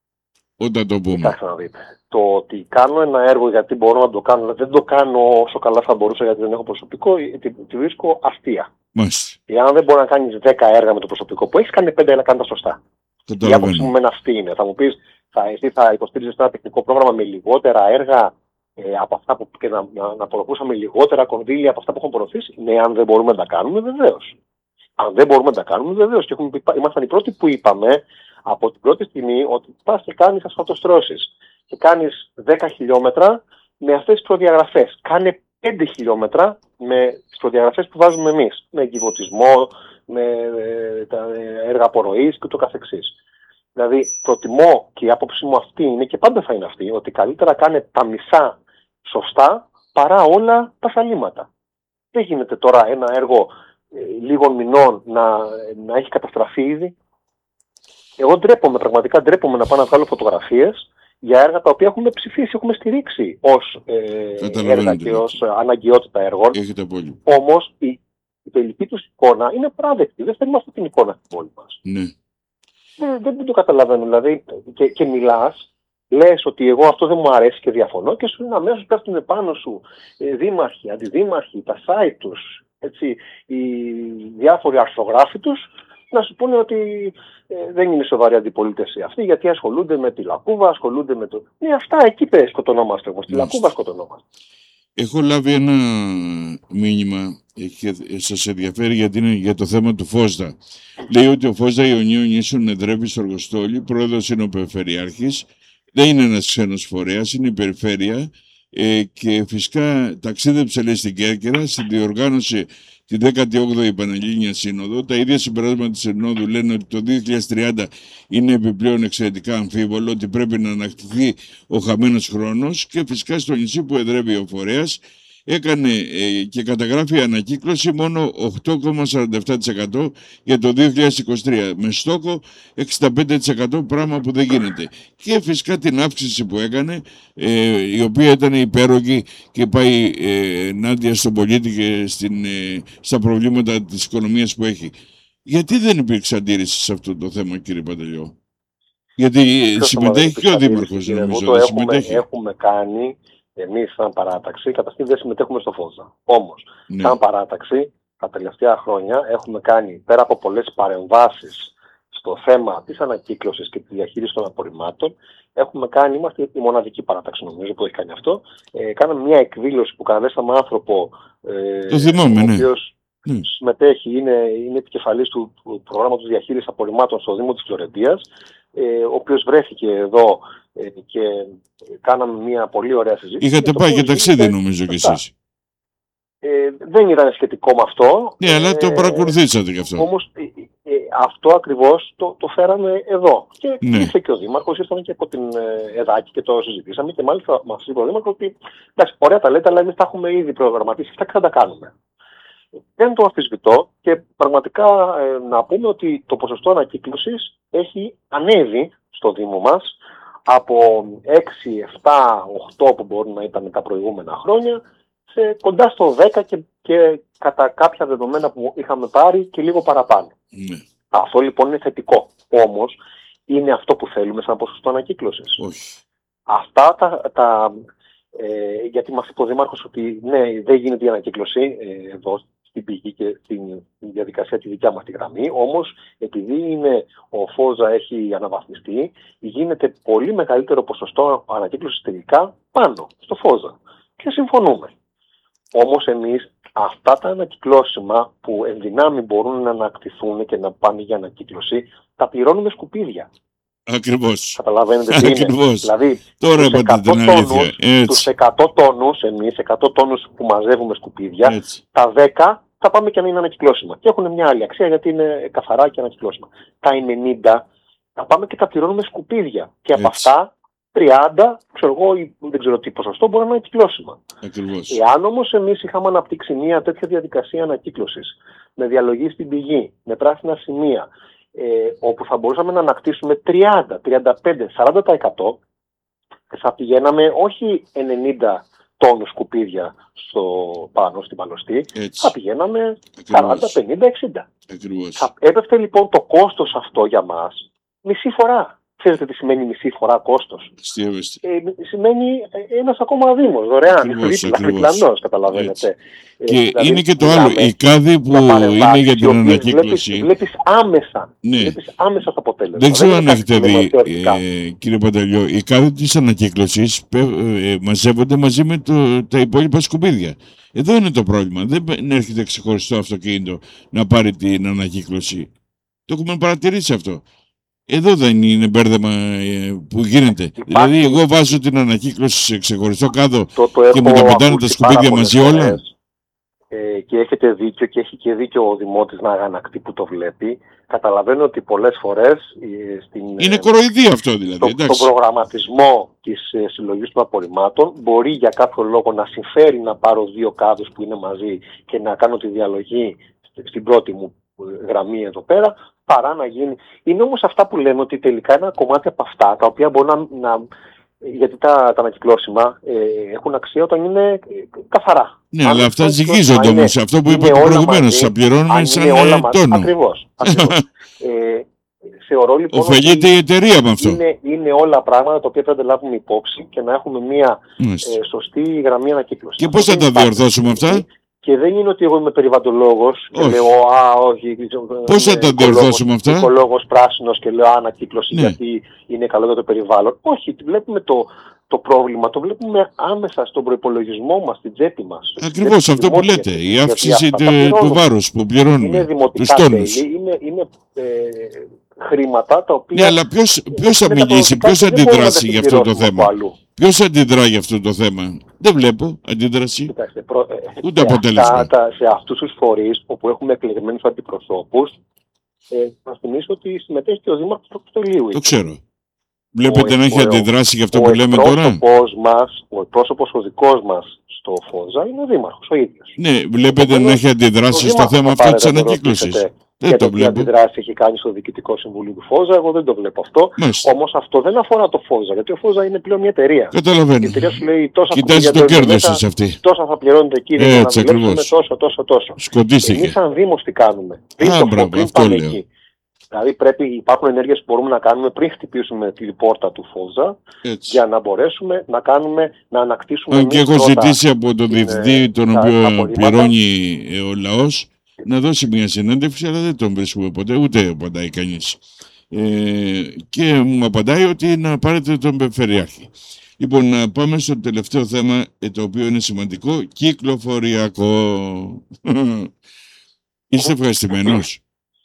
Όταν το πούμε. Κοιτάξτε να δείτε. Το ότι κάνω ένα έργο γιατί μπορώ να το κάνω, δεν το κάνω όσο καλά θα μπορούσα γιατί δεν έχω προσωπικό, τη, τη βρίσκω αστεία. Μάλιστα. Εάν δεν μπορεί να κάνει δέκα έργα με το προσωπικό που έχει, κάνει πέντε να κάνει τα σωστά. Η άποψη μου με αυτή είναι. Θα μου πει, θα, εσύ θα υποστήριζε ένα τεχνικό πρόγραμμα με λιγότερα έργα ε, από αυτά που, και να, να, να απορροφούσαμε λιγότερα κονδύλια από αυτά που έχουν απορροφήσει. Ναι, αν δεν μπορούμε να τα κάνουμε, βεβαίως. Αν δεν μπορούμε να τα κάνουμε, βεβαίως. Και έχουμε, ήμασταν οι πρώτοι που είπαμε από την πρώτη στιγμή ότι πας και κάνεις ασφαλτοστρώσεις και κάνεις δέκα χιλιόμετρα με αυτές τις προδιαγραφές. Κάνε πέντε χιλιόμετρα με τις προδιαγραφές που βάζουμε εμείς. Με εγκυβωτισμό, με ε, τα έργα απορροής και το καθεξής. Δηλαδή, προτιμώ, και η άποψή μου αυτή είναι και πάντα θα είναι αυτή, ότι καλύτερα κάνε τα μισά σωστά παρά όλα τα σαλήματα. Δεν γίνεται τώρα ένα έργο ε, λίγων μηνών να, να έχει καταστραφεί ήδη. Εγώ ντρέπομαι, πραγματικά ντρέπομαι να πάω να βγάλω φωτογραφίες για έργα τα οποία έχουμε ψηφίσει, έχουμε στηρίξει ως ε, έργα και ως αναγκαιότητα έργων. Όμως η, η τελική τους εικόνα είναι παράδεκτη. Δεν θέλουμε αυτή την εικόνα στην πόλη μας. Ναι. Δεν, δεν το καταλαβαίνω. Δηλαδή, και, και μιλάς, λες ότι εγώ αυτό δεν μου αρέσει και διαφωνώ και σου είναι αμέσως πέφτουν πάνω σου ε, δήμαρχοι, αντιδήμαρχοι, τα site τους, έτσι, οι διάφοροι αρθρογράφοι τους, να σου πούνε ότι ε, δεν είναι σοβαρή αντιπολίτευση αυτή, γιατί ασχολούνται με τη Λακκούβα, ασχολούνται με το... Ναι, αυτά εκεί πες σκοτωνόμαστε όμως, τη Λακκούβα σκοτωνόμαστε. Έχω λάβει ένα μήνυμα και σας ενδιαφέρει γιατί είναι για το θέμα του Φώστα. Λέει ότι ο Φώστα Ιωνίων Νήσων εδρεύει στο Αργοστόλι, πρόεδρος είναι ο Περιφερειάρχης, δεν είναι ένας ξένος φορέας, είναι η περιφέρεια ε, και φυσικά ταξίδεψε λέει στην Κέρκυρα, στην διοργάνωση τη δέκατη όγδοη Πανελλήνια Σύνοδο. Τα ίδια συμπεράσματα της Συνόδου λένε ότι το δύο χιλιάδες τριάντα είναι επιπλέον εξαιρετικά αμφίβολο, ότι πρέπει να ανακτηθεί ο χαμένος χρόνος και φυσικά στο νησί που εδρεύει ο φορέας έκανε ε, και καταγράφει ανακύκλωση μόνο οκτώ κόμμα σαράντα επτά τοις εκατό για το δύο χιλιάδες είκοσι τρία με στόχο εξήντα πέντε τοις εκατό, πράγμα που δεν γίνεται. Και φυσικά την αύξηση που έκανε ε, η οποία ήταν υπέρογη και πάει ε, ενάντια στον πολίτη και στην, ε, στα προβλήματα της οικονομίας που έχει. Γιατί δεν υπήρξε αντίρρηση σε αυτό το θέμα, κύριε Παντελιό? Γιατί Ποιος συμμετέχει και ο Δήμαρχος, νομίζω. Το έχουμε, έχουμε κάνει εμείς σαν παράταξη, καταρχήν δεν συμμετέχουμε στο Φώστα. Όμως, ναι, σαν παράταξη, τα τελευταία χρόνια έχουμε κάνει, πέρα από πολλές παρεμβάσεις στο θέμα της ανακύκλωσης και τη διαχείριση των απορριμμάτων, έχουμε κάνει, είμαστε η μοναδική παράταξη νομίζω που έχει κάνει αυτό, ε, κάναμε μια εκδήλωση που καλέσαμε άνθρωπο, ε, το θυμάμαι, ο ναι. οποίος Mm. συμμετέχει, είναι, είναι επικεφαλής του, του προγράμματος διαχείρισης απορριμμάτων στο Δήμο της Φλωρεντίας, ε, ο οποίος βρέθηκε εδώ ε, και κάναμε μια πολύ ωραία συζήτηση. Είχατε πάει και ταξίδι νομίζω κι εσείς. Ε, δεν ήταν σχετικό με αυτό. Ναι, αλλά το παρακολουθήσατε κι αυτό. Όμως ε, ε, αυτό ακριβώς το, το φέραμε εδώ. Και ναι, ήρθε και ο Δήμαρχος, ήρθαν και από την ε, ΕΔΑΚη και το συζητήσαμε και μάλιστα μας είπε ο Δήμαρχος ότι εντάξει, ωραία τα λέτε, αλλά εμείς τα έχουμε ήδη προγραμματίσει αυτά και θα τα κάνουμε. Δεν το αμφισβητώ και πραγματικά ε, να πούμε ότι το ποσοστό ανακύκλωσης έχει ανέβει στο Δήμο μας από έξι, επτά, οκτώ που μπορούν να ήταν τα προηγούμενα χρόνια σε κοντά στο δέκα και, και κατά κάποια δεδομένα που είχαμε πάρει και λίγο παραπάνω. Ναι. Αυτό λοιπόν είναι θετικό. Όμως είναι αυτό που θέλουμε σαν ποσοστό ανακύκλωσης. Όχι. Αυτά τα... τα ε, γιατί μας είπε ο Δήμαρχος ότι ναι, δεν γίνεται η ανακύκλωση ε, εδώ στην πηγή και στην διαδικασία τη δικιά μας τη γραμμή, όμως επειδή είναι, ο Φώζα έχει αναβαθμιστεί, γίνεται πολύ μεγαλύτερο ποσοστό ανακύκλωσης τελικά πάνω στο Φώζα. Και συμφωνούμε. Όμως εμείς αυτά τα ανακυκλώσιμα που εν δυνάμει μπορούν να ανακτηθούν και να πάνε για ανακύκλωση, τα πληρώνουμε σκουπίδια. Ακριβώς. Καταλαβαίνετε τι είναι. Δηλαδή, τώρα τους εκατό τόνους, τους εκατό τόνους, εμείς εκατό τόνους που μαζεύουμε σκουπίδια, έτσι, τα δέκα θα πάμε και να είναι ανακυκλώσιμα. Και έχουν μια άλλη αξία γιατί είναι καθαρά και ανακυκλώσιμα. Τα ενενήντα θα πάμε και τα πληρώνουμε σκουπίδια. Και από έτσι, αυτά τριάντα, ξέρω εγώ, δεν ξέρω τι ποσοστό, μπορεί να είναι ανακυκλώσιμα. Ακριβώς. Εάν όμως εμείς είχαμε αναπτύξει μια τέτοια διαδικασία ανακύκλωσης, με διαλογή στην πηγή, με πράσινα σημεία, Ε, όπου θα μπορούσαμε να ανακτήσουμε τριάντα, τριάντα πέντε, σαράντα τοις εκατό, θα πηγαίναμε όχι ενενήντα τόνους σκουπίδια στο, πάνω στην παλωστή, έτσι, θα πηγαίναμε σαράντα, πενήντα, εξήντα. Ακριβώς. Θα έπεφτε λοιπόν το κόστος αυτό για μας μισή φορά. Ξέρετε τι σημαίνει μισή φορά κόστος? Ε, σημαίνει ένας ακόμα δήμος, δωρεάν, διπλανός, καταλαβαίνετε. Ε, και δηλαδή, είναι και το άλλο, η κάδη που είναι για την ανακύκλωση. Βλέπεις, βλέπεις άμεσα, ναι, βλέπεις άμεσα το αποτέλεσμα. Δεν ξέρω αν έχετε δει, ε, κύριε Παντελιό, οι κάδοι της ανακύκλωσης ε, μαζεύονται μαζί με το, τα υπόλοιπα σκουπίδια. Εδώ είναι το πρόβλημα. Δεν έρχεται ξεχωριστό αυτοκίνητο να πάρει την ανακύκλωση. Το έχουμε παρατηρήσει αυτό. Εδώ δεν είναι μπέρδεμα που γίνεται. Υπάρχει. Δηλαδή, εγώ βάζω την ανακύκλωση σε ξεχωριστό κάδο το, το και μου τα πετάνε τα σκουπίδια μαζί όλα. Ε, και έχετε δίκιο και έχει και δίκιο ο Δημότης να αγανακτεί που το βλέπει. Καταλαβαίνω ότι πολλές φορές ε, στην, είναι κοροϊδία αυτό δηλαδή. Στο, στον προγραμματισμό της ε, συλλογής των απορριμμάτων μπορεί για κάποιο λόγο να συμφέρει να πάρω δύο κάδους που είναι μαζί και να κάνω τη διαλογή στην πρώτη μου γραμμή εδώ πέρα, παρά να γίνει. Είναι όμως αυτά που λέμε ότι τελικά ένα κομμάτι από αυτά, τα οποία μπορεί να... να γιατί τα, τα ανακυκλώσιμα ε, έχουν αξία όταν είναι καθαρά. Ναι, αν αλλά αυτά ζυγίζονται όμως. Αυτό που είπατε προηγουμένως, θα πληρώνουμε σαν τόνο. Ακριβώς. ακριβώς. ε, θεωρώ λοιπόν. Ωφελείται η εταιρεία με αυτό. Είναι, είναι όλα πράγματα τα οποία πρέπει να λάβουμε υπόψη και να έχουμε μια ε, σωστή γραμμή ανακύκλωση. Και πώς θα τα διορθώσουμε αυτά? Και δεν είναι ότι εγώ είμαι περιβαλλοντολόγος και λέω α, όχι. Πώς θα τα διορθώσουμε αυτά? Οικολόγος πράσινος και λέω ανακύκλωση, ναι, γιατί είναι καλό για το περιβάλλον. Όχι, βλέπουμε το, το πρόβλημα, το βλέπουμε άμεσα στον προϋπολογισμό μας, στην τσέπη μας. Ακριβώς αυτό που λέτε, η αύξηση του βάρους που πληρώνουμε. Είναι δημοτικά τέλη, είναι, είναι ε, χρήματα τα οποία. Ναι, αλλά ποιος, ποιος θα μιλήσει, ποιος θα αντιδράσει για αυτό το θέμα? Ποιος αντιδρά για αυτό το θέμα? Δεν βλέπω αντίδραση. Κοιτάξτε, προ, ούτε αποτέλεσμα. Αυτά, σε αυτούς τους φορείς όπου έχουμε εκλεγμένους αντιπροσώπους, ε, να θυμίσω ότι συμμετέχει και ο Δήμαρχος του Πρωτολίου. Το ξέρω. Βλέπετε ο, να έχει ο, αντιδράσει για αυτό ο που λέμε τώρα. Μας, ο πρόσωπος ο δικός μας στο ΦΟΖΑ είναι ο Δήμαρχος ο ίδιος. Ναι, βλέπετε να έχει αντιδράσει στο θέμα αυτό της ανακύκλωσης. Δεν το βλέπω. Τι αντιδράσει έχει κάνει στο Διοικητικό Συμβούλιο του ΦΟΖΑ, εγώ δεν το βλέπω αυτό. Όμως αυτό δεν αφορά το ΦΟΖΑ, γιατί ο ΦΟΖΑ είναι πλέον μια εταιρεία. Καταλαβαίνω. Η εταιρεία σου λέει τόσα κοιτάζει το κέρδος σας αυτή. Τόσα θα πληρώνετε κύριε, για να δουλέψουμε τόσο, τόσο, τόσο. Σκοντίστηκε. Εμείς σαν Δήμος τι κάνουμε? Πριν Α, το μπράβο, πριν αυτό πάμε λέω. εκεί. Δηλαδή πρέπει, υπάρχουν ενέργειες που μπορούμε να κάνουμε πριν χτυπήσουμε την πόρτα του ΦΟΖΑ, έτσι, για να μπορέσουμε να κάνουμε, να ανακτήσουμε. Αν και έχω ζητήσει από τον διευθυντή, τον οποίο πληρώνει ο λαός, να δώσει μια συνέντευξη, αλλά δεν τον βρίσκουμε ποτέ, ούτε απαντάει κανείς. Ε, και μου απαντάει ότι να πάρετε τον Περιφερειάρχη. Λοιπόν, να πάμε στο τελευταίο θέμα, το οποίο είναι σημαντικό, κυκλοφοριακό. Είστε ευχαριστημένος?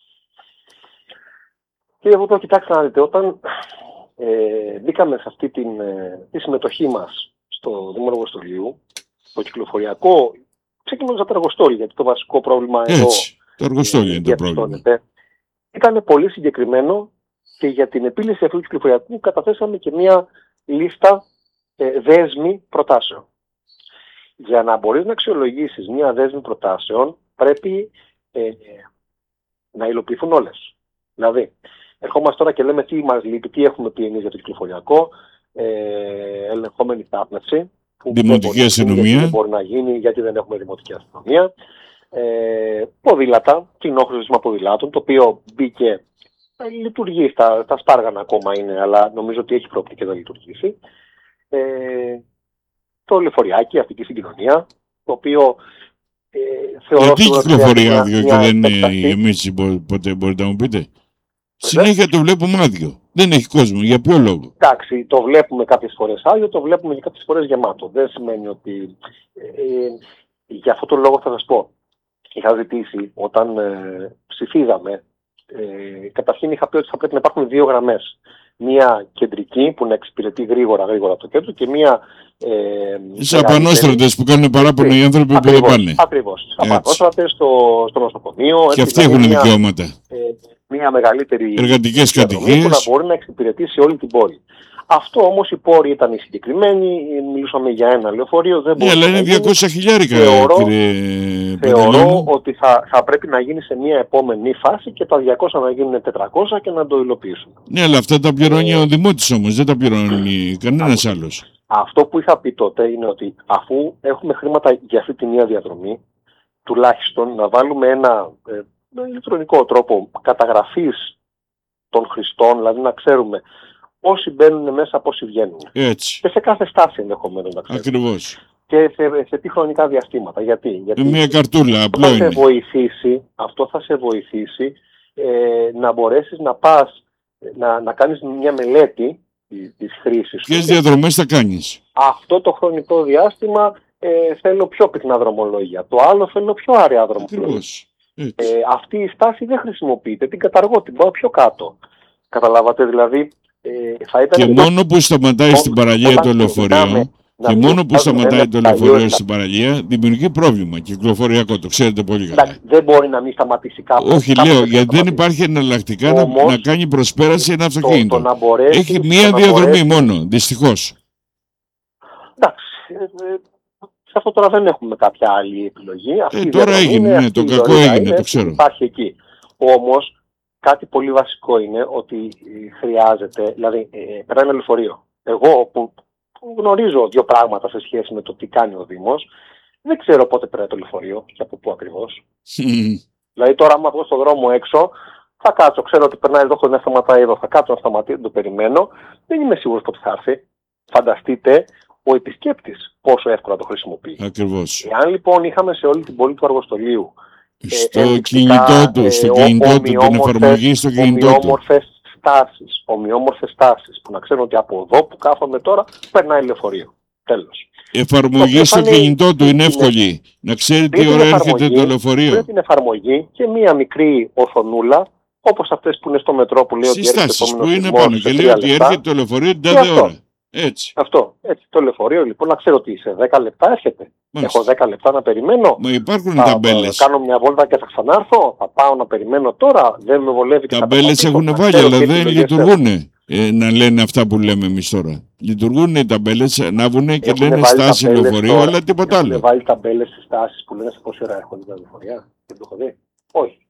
Κύριε Βούτο, κοιτάξτε να δείτε, όταν ε, μπήκαμε σε αυτή την, ε, τη συμμετοχή μας στο Δήμο Αργοστολίου, το κυκλοφοριακό, ξεκινώντας από τα εργοστόλια, γιατί το βασικό πρόβλημα έτσι, εδώ το εργοστόλιο είναι το πρόβλημα. Ήταν πολύ συγκεκριμένο και για την επίλυση αυτού του κυκλοφοριακού καταθέσαμε και μία λίστα ε, δέσμη προτάσεων. Για να μπορείς να αξιολογήσεις μία δέσμη προτάσεων πρέπει ε, να υλοποιηθούν όλες. Δηλαδή, ερχόμαστε τώρα και λέμε τι μας λείπει, τι έχουμε πει εμείς για το κυκλοφοριακό, ε, ελεγχόμενη στάθμευση. Δημοτική αστυνομία. Δεν μπορεί να γίνει γιατί δεν έχουμε δημοτική αστυνομία. Ε, ποδήλατα, κοινόχρησμα ποδηλάτων, το οποίο μπήκε, ε, λειτουργεί στα, στα σπάργανα ακόμα είναι, αλλά νομίζω ότι έχει προοπτική να λειτουργήσει. Ε, το λεωφοριάκι, αστική συγκοινωνία, το οποίο ε, θεωρώ... Γιατί κυκλοφορεί άδειο και δεν είναι εμείς, ποτέ μπορείτε να μου πείτε? Συνέχεια το βλέπουμε άδειο. Δεν έχει κόσμο. Για ποιο λόγο? Εντάξει, το βλέπουμε κάποιες φορές άδειο, το βλέπουμε και κάποιες φορές γεμάτο. Δεν σημαίνει ότι... Ε, για αυτό το λόγο θα σας πω. Είχα ζητήσει όταν ε, ψηφίζαμε, ε, καταρχήν είχα πει ότι θα πρέπει να υπάρχουν δύο γραμμές. Μία κεντρική που να εξυπηρετεί γρήγορα γρήγορα από το κέντρο και μία... Ε, σε απανόστρατες που κάνουν παράπονο οι άνθρωποι που δεν πάνε. Ακριβώς. Απανόστρατες στο, στο νοσοκομείο. Και αυτοί έχουν μία, δικαιώματα. Ε, μία μεγαλύτερη εργατικές κατοικίες που να μπορεί να εξυπηρετήσει όλη την πόλη. Αυτό όμως οι πόροι ήταν οι συγκεκριμένοι, μιλούσαμε για ένα λεωφορείο. Δεν ναι, αλλά είναι διακόσια χιλιάρικα, θεωρώ, κύριε θεωρώ ότι θα, θα πρέπει να γίνει σε μια επόμενη φάση και τα διακόσια να γίνουν τετρακόσια και να το υλοποιήσουμε. Ναι, αλλά αυτά τα πληρώνει ε, ο Δημότης όμως, δεν τα πληρώνει κανένας άλλος. Αυτό που είχα πει τότε είναι ότι αφού έχουμε χρήματα για αυτή την μία διαδρομή, τουλάχιστον να βάλουμε ένα ε, με ηλεκτρονικό τρόπο καταγραφής των χρηστών, δηλαδή να ξέρουμε όσοι μπαίνουν μέσα, πόσοι βγαίνουν. Έτσι. Και σε κάθε στάση ενδεχομένως να ξέρουμε. Ακριβώς. Και σε, σε τι χρονικά διαστήματα. Γιατί, γιατί μια καρτούλα, απλό θα είναι. Σε βοηθήσει, αυτό θα σε βοηθήσει ε, να μπορέσεις να πας, να, να κάνεις μια μελέτη της χρήσης. Ποιες διαδρομές θα κάνεις? Αυτό το χρονικό διάστημα ε, θέλω πιο πυκνά δρομολόγια. Το άλλο θέλω πιο αραιά δρομολόγια. Ε, αυτή η στάση δεν χρησιμοποιείται, την καταργώ, την πάω πιο κάτω. Καταλάβατε, δηλαδή. Ε, θα ήταν και μόνο που σταματάει στην παραλία το λεωφορείο, και μόνο που σταματάει το λεωφορείο στην παραλία, δημιουργεί πρόβλημα κυκλοφοριακό, το ξέρετε πολύ καλά. Δεν μπορεί να μην σταματήσει κάπου. Όχι, κάπου λέω, γιατί δεν υπάρχει εναλλακτικά να, να κάνει προσπέραση ένα αυτοκίνητο. Το, το έχει μία διαδρομή μπορέσει... μόνο, δυστυχώς. Εντάξει. Σε αυτό τώρα δεν έχουμε κάποια άλλη επιλογή. Αυτή ε, τώρα έγινε, είναι, ναι, το κακό έγινε, είναι, το ξέρω. Υπάρχει εκεί. Όμως, κάτι πολύ βασικό είναι ότι χρειάζεται, δηλαδή, ε, περνάει ένα λεωφορείο. Εγώ που, που γνωρίζω δύο πράγματα σε σχέση με το τι κάνει ο Δήμος, δεν ξέρω πότε περνάει το λεωφορείο και από πού ακριβώς. δηλαδή, τώρα, άμα βγω στον δρόμο έξω, Θα κάτσω, ξέρω ότι περνάει εδώ, χωρίς να σταματάει εδώ. Θα κάτσω να σταματήσω, το περιμένω. Δεν είμαι σίγουρος πότε θα έρθει. Φανταστείτε ο επισκέπτης πόσο εύκολα το χρησιμοποιεί. Ακριβώς. Εάν λοιπόν είχαμε σε όλη την πόλη του Αργοστολίου στο ε, κινητό του, στο ε, κινητό του, την εφαρμογή στο κινητό του. Ομοιόμορφες στάσεις, ομοιόμορφες στάσεις που να ξέρουν ότι από εδώ που κάθομαι τώρα περνάει λεωφορείο. Τέλος. Εφαρμογή στο είναι, κινητό του είναι εύκολη. Να ξέρει τι ώρα έρχεται το λεωφορείο. Πρέπει την εφαρμογή και μία μικρή οθονούλα, όπως αυτές που είναι στο μετρό που λέει ότι έρχεται το επόμενο που είναι πάνω και λέει ότι έρχεται το λεωφορείο την τάδε ώρα. Έτσι. Αυτό. Έτσι. Το λεωφορείο λοιπόν να ξέρω ότι σε δέκα λεπτά έρχεται. Μάλιστα. Έχω δέκα λεπτά να περιμένω. Μα υπάρχουν θα, ταμπέλες. Θα κάνω μια βόλτα και θα ξανάρθω. Θα πάω να περιμένω τώρα. Δεν με βολεύει και ταμπέλες έχουν βάλει, αλλά δεν λειτουργούν. Ε, να λένε αυτά που λέμε εμείς τώρα. Λειτουργούν οι ταμπέλες, ανάβουνε και λένε στάση λεωφορείο, αλλά τίποτα άλλο. Έχουν βάλει ταμπέλες στις στάσεις που λένε σε πόση ώρα έρχονται τα λεωφορεία. Δεν το έχω δει. Όχι.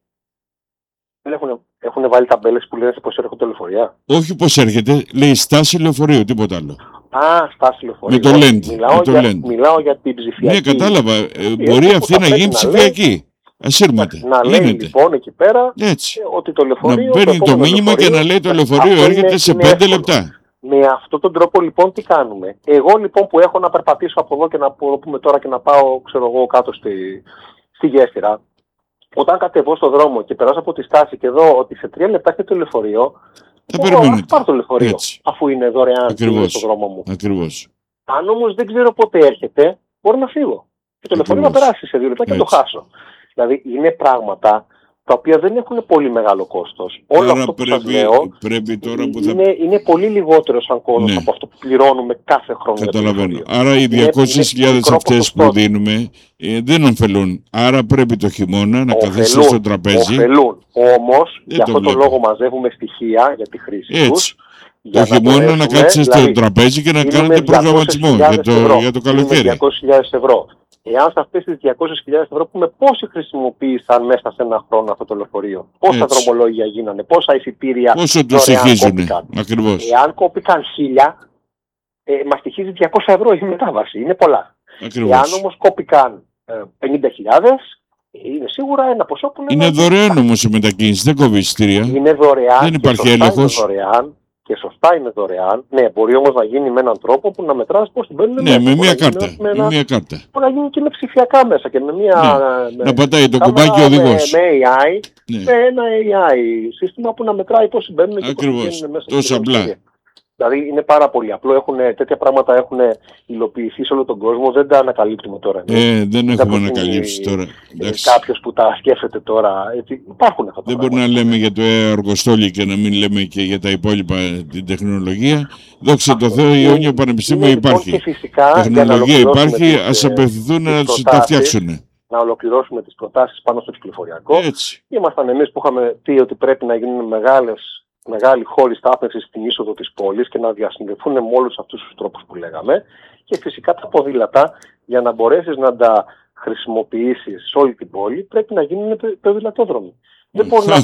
Δεν έχουν, έχουν βάλει ταμπέλες που λένε σε πόση ώρα έρχονται τα λεωφορεία. Όχι πώς έρχεται, λέει στάση λεωφορείο, τίποτα άλλο. Α, στάση λεωφορείο. Με το Lend. Μιλάω, με το για, Lend. μιλάω για την ψηφιακή. Ναι, κατάλαβα. Ε, μπορεί αυτή να γίνει ψηφιακή. Ασύρματα. Να λέει Γίνεται. Λοιπόν εκεί πέρα έτσι. ότι το λεωφορείο. Να παίρνει το, το μήνυμα και να λέει το λεωφορείο έρχεται είναι, σε πέντε λεπτά. Με αυτόν τον τρόπο λοιπόν τι κάνουμε. Εγώ λοιπόν που έχω να περπατήσω από εδώ και να πούμε τώρα και να πάω ξέρω εγώ κάτω στη, στη Γέφυρα. Όταν κατεβώ στο δρόμο και περάσω από τη στάση και δω ότι σε τρία λεπτά έχει το λεωφορείο. Θα περιμένετε. Θα πάρω το λεωφορείο έτσι. Αφού είναι δωρεάν στο δρόμο μου. Ακριβώς. Αν όμως δεν ξέρω πότε έρχεται, μπορώ να φύγω. Και το λεωφορείο να περάσει σε δύο λεπτά και να το χάσω. Δηλαδή είναι πράγματα τα οποία δεν έχουν πολύ μεγάλο κόστος. Όλο αυτό που πρέπει, σας λέω πρέπει τώρα που θα... είναι, είναι πολύ λιγότερο σαν κόστος ναι. από αυτό που πληρώνουμε κάθε χρόνο. Καταλαβαίνω. Άρα οι διακόσιες χιλιάδες αυτές που δίνουμε ε, δεν ωφελούν. Άρα πρέπει το χειμώνα να καθίσεις στο τραπέζι. Ωφελούν. Όμως για αυτό το λόγο μαζεύουμε στοιχεία για τη χρήση έτσι. τους. Το χειμώνα να κάτσετε δηλαδή, στο τραπέζι και να κάνετε προγραμματισμό για το, για το καλοκαίρι. διακόσιες χιλιάδες ευρώ. Εάν σε αυτές τις διακόσιες χιλιάδες ευρώ πούμε πόσοι χρησιμοποίησαν μέσα σε ένα χρόνο αυτό το λεωφορείο, πόσα έτσι. Δρομολόγια γίνανε, πόσα εισιτήρια πόσο τους στοιχίζουν. Ακριβώς. Εάν κόπηκαν χίλια, ε, μας στοιχίζει διακόσια ευρώ η μετάβαση. Είναι πολλά. Ακριβώς. Εάν όμως κόπηκαν ε, πενήντα χιλιάδες, είναι σίγουρα ένα ποσό που είναι. Είναι δωρεάν όμως η μετακίνηση, δεν κόβει εισιτήρια. Είναι δωρεάν. Δεν υπάρχει έλεγχος. Και σωστά είναι δωρεάν. Ναι, μπορεί όμως να γίνει με έναν τρόπο που να μετράς πώς την παίρνουν. Ναι, με μία κάρτα. Με ένα... μία κάρτα. Μπορεί να γίνει και με ψηφιακά μέσα και με μία. Ναι. Με... Να πατάει το κουμπάκι ο οδηγός. Με, με έι άι, ναι. με ένα έι άι σύστημα που να μετράει πώς μπαίνουν και πώς βγαίνουν μέσα. Τόσο απλά. Δηλαδή είναι πάρα πολύ απλό. Έχουν, τέτοια πράγματα έχουν υλοποιηθεί σε όλο τον κόσμο. Δεν τα ανακαλύπτουμε τώρα. Ε, δεν έχουμε ανακαλύψει τώρα. Κάποιος που τα σκέφτεται τώρα. Έτσι, υπάρχουν αυτά. Δεν μπορεί να λέμε για το Αργοστόλι και να μην λέμε και για τα υπόλοιπα την τεχνολογία. Δόξα τω Θεώ, η Ιόνιο Πανεπιστήμιο υπάρχει. Και φυσικά, τεχνολογία υπάρχει. Ας απευθυνθούν να τους τα φτιάξουν. Να ολοκληρώσουμε τις προτάσεις πάνω στο κυκλοφοριακό. Έτσι. Ήμασταν εμείς που είχαμε πει ότι πρέπει να γίνουν μεγάλες. Μεγάλη χώρη στάθμευσης στην είσοδο της πόλης και να διασυνδεθούν με όλους αυτούς τους τρόπους που λέγαμε και φυσικά τα ποδήλατα για να μπορέσεις να τα χρησιμοποιήσεις σε όλη την πόλη πρέπει να γίνουν ποδηλατόδρομοι. Δεν μπορεί να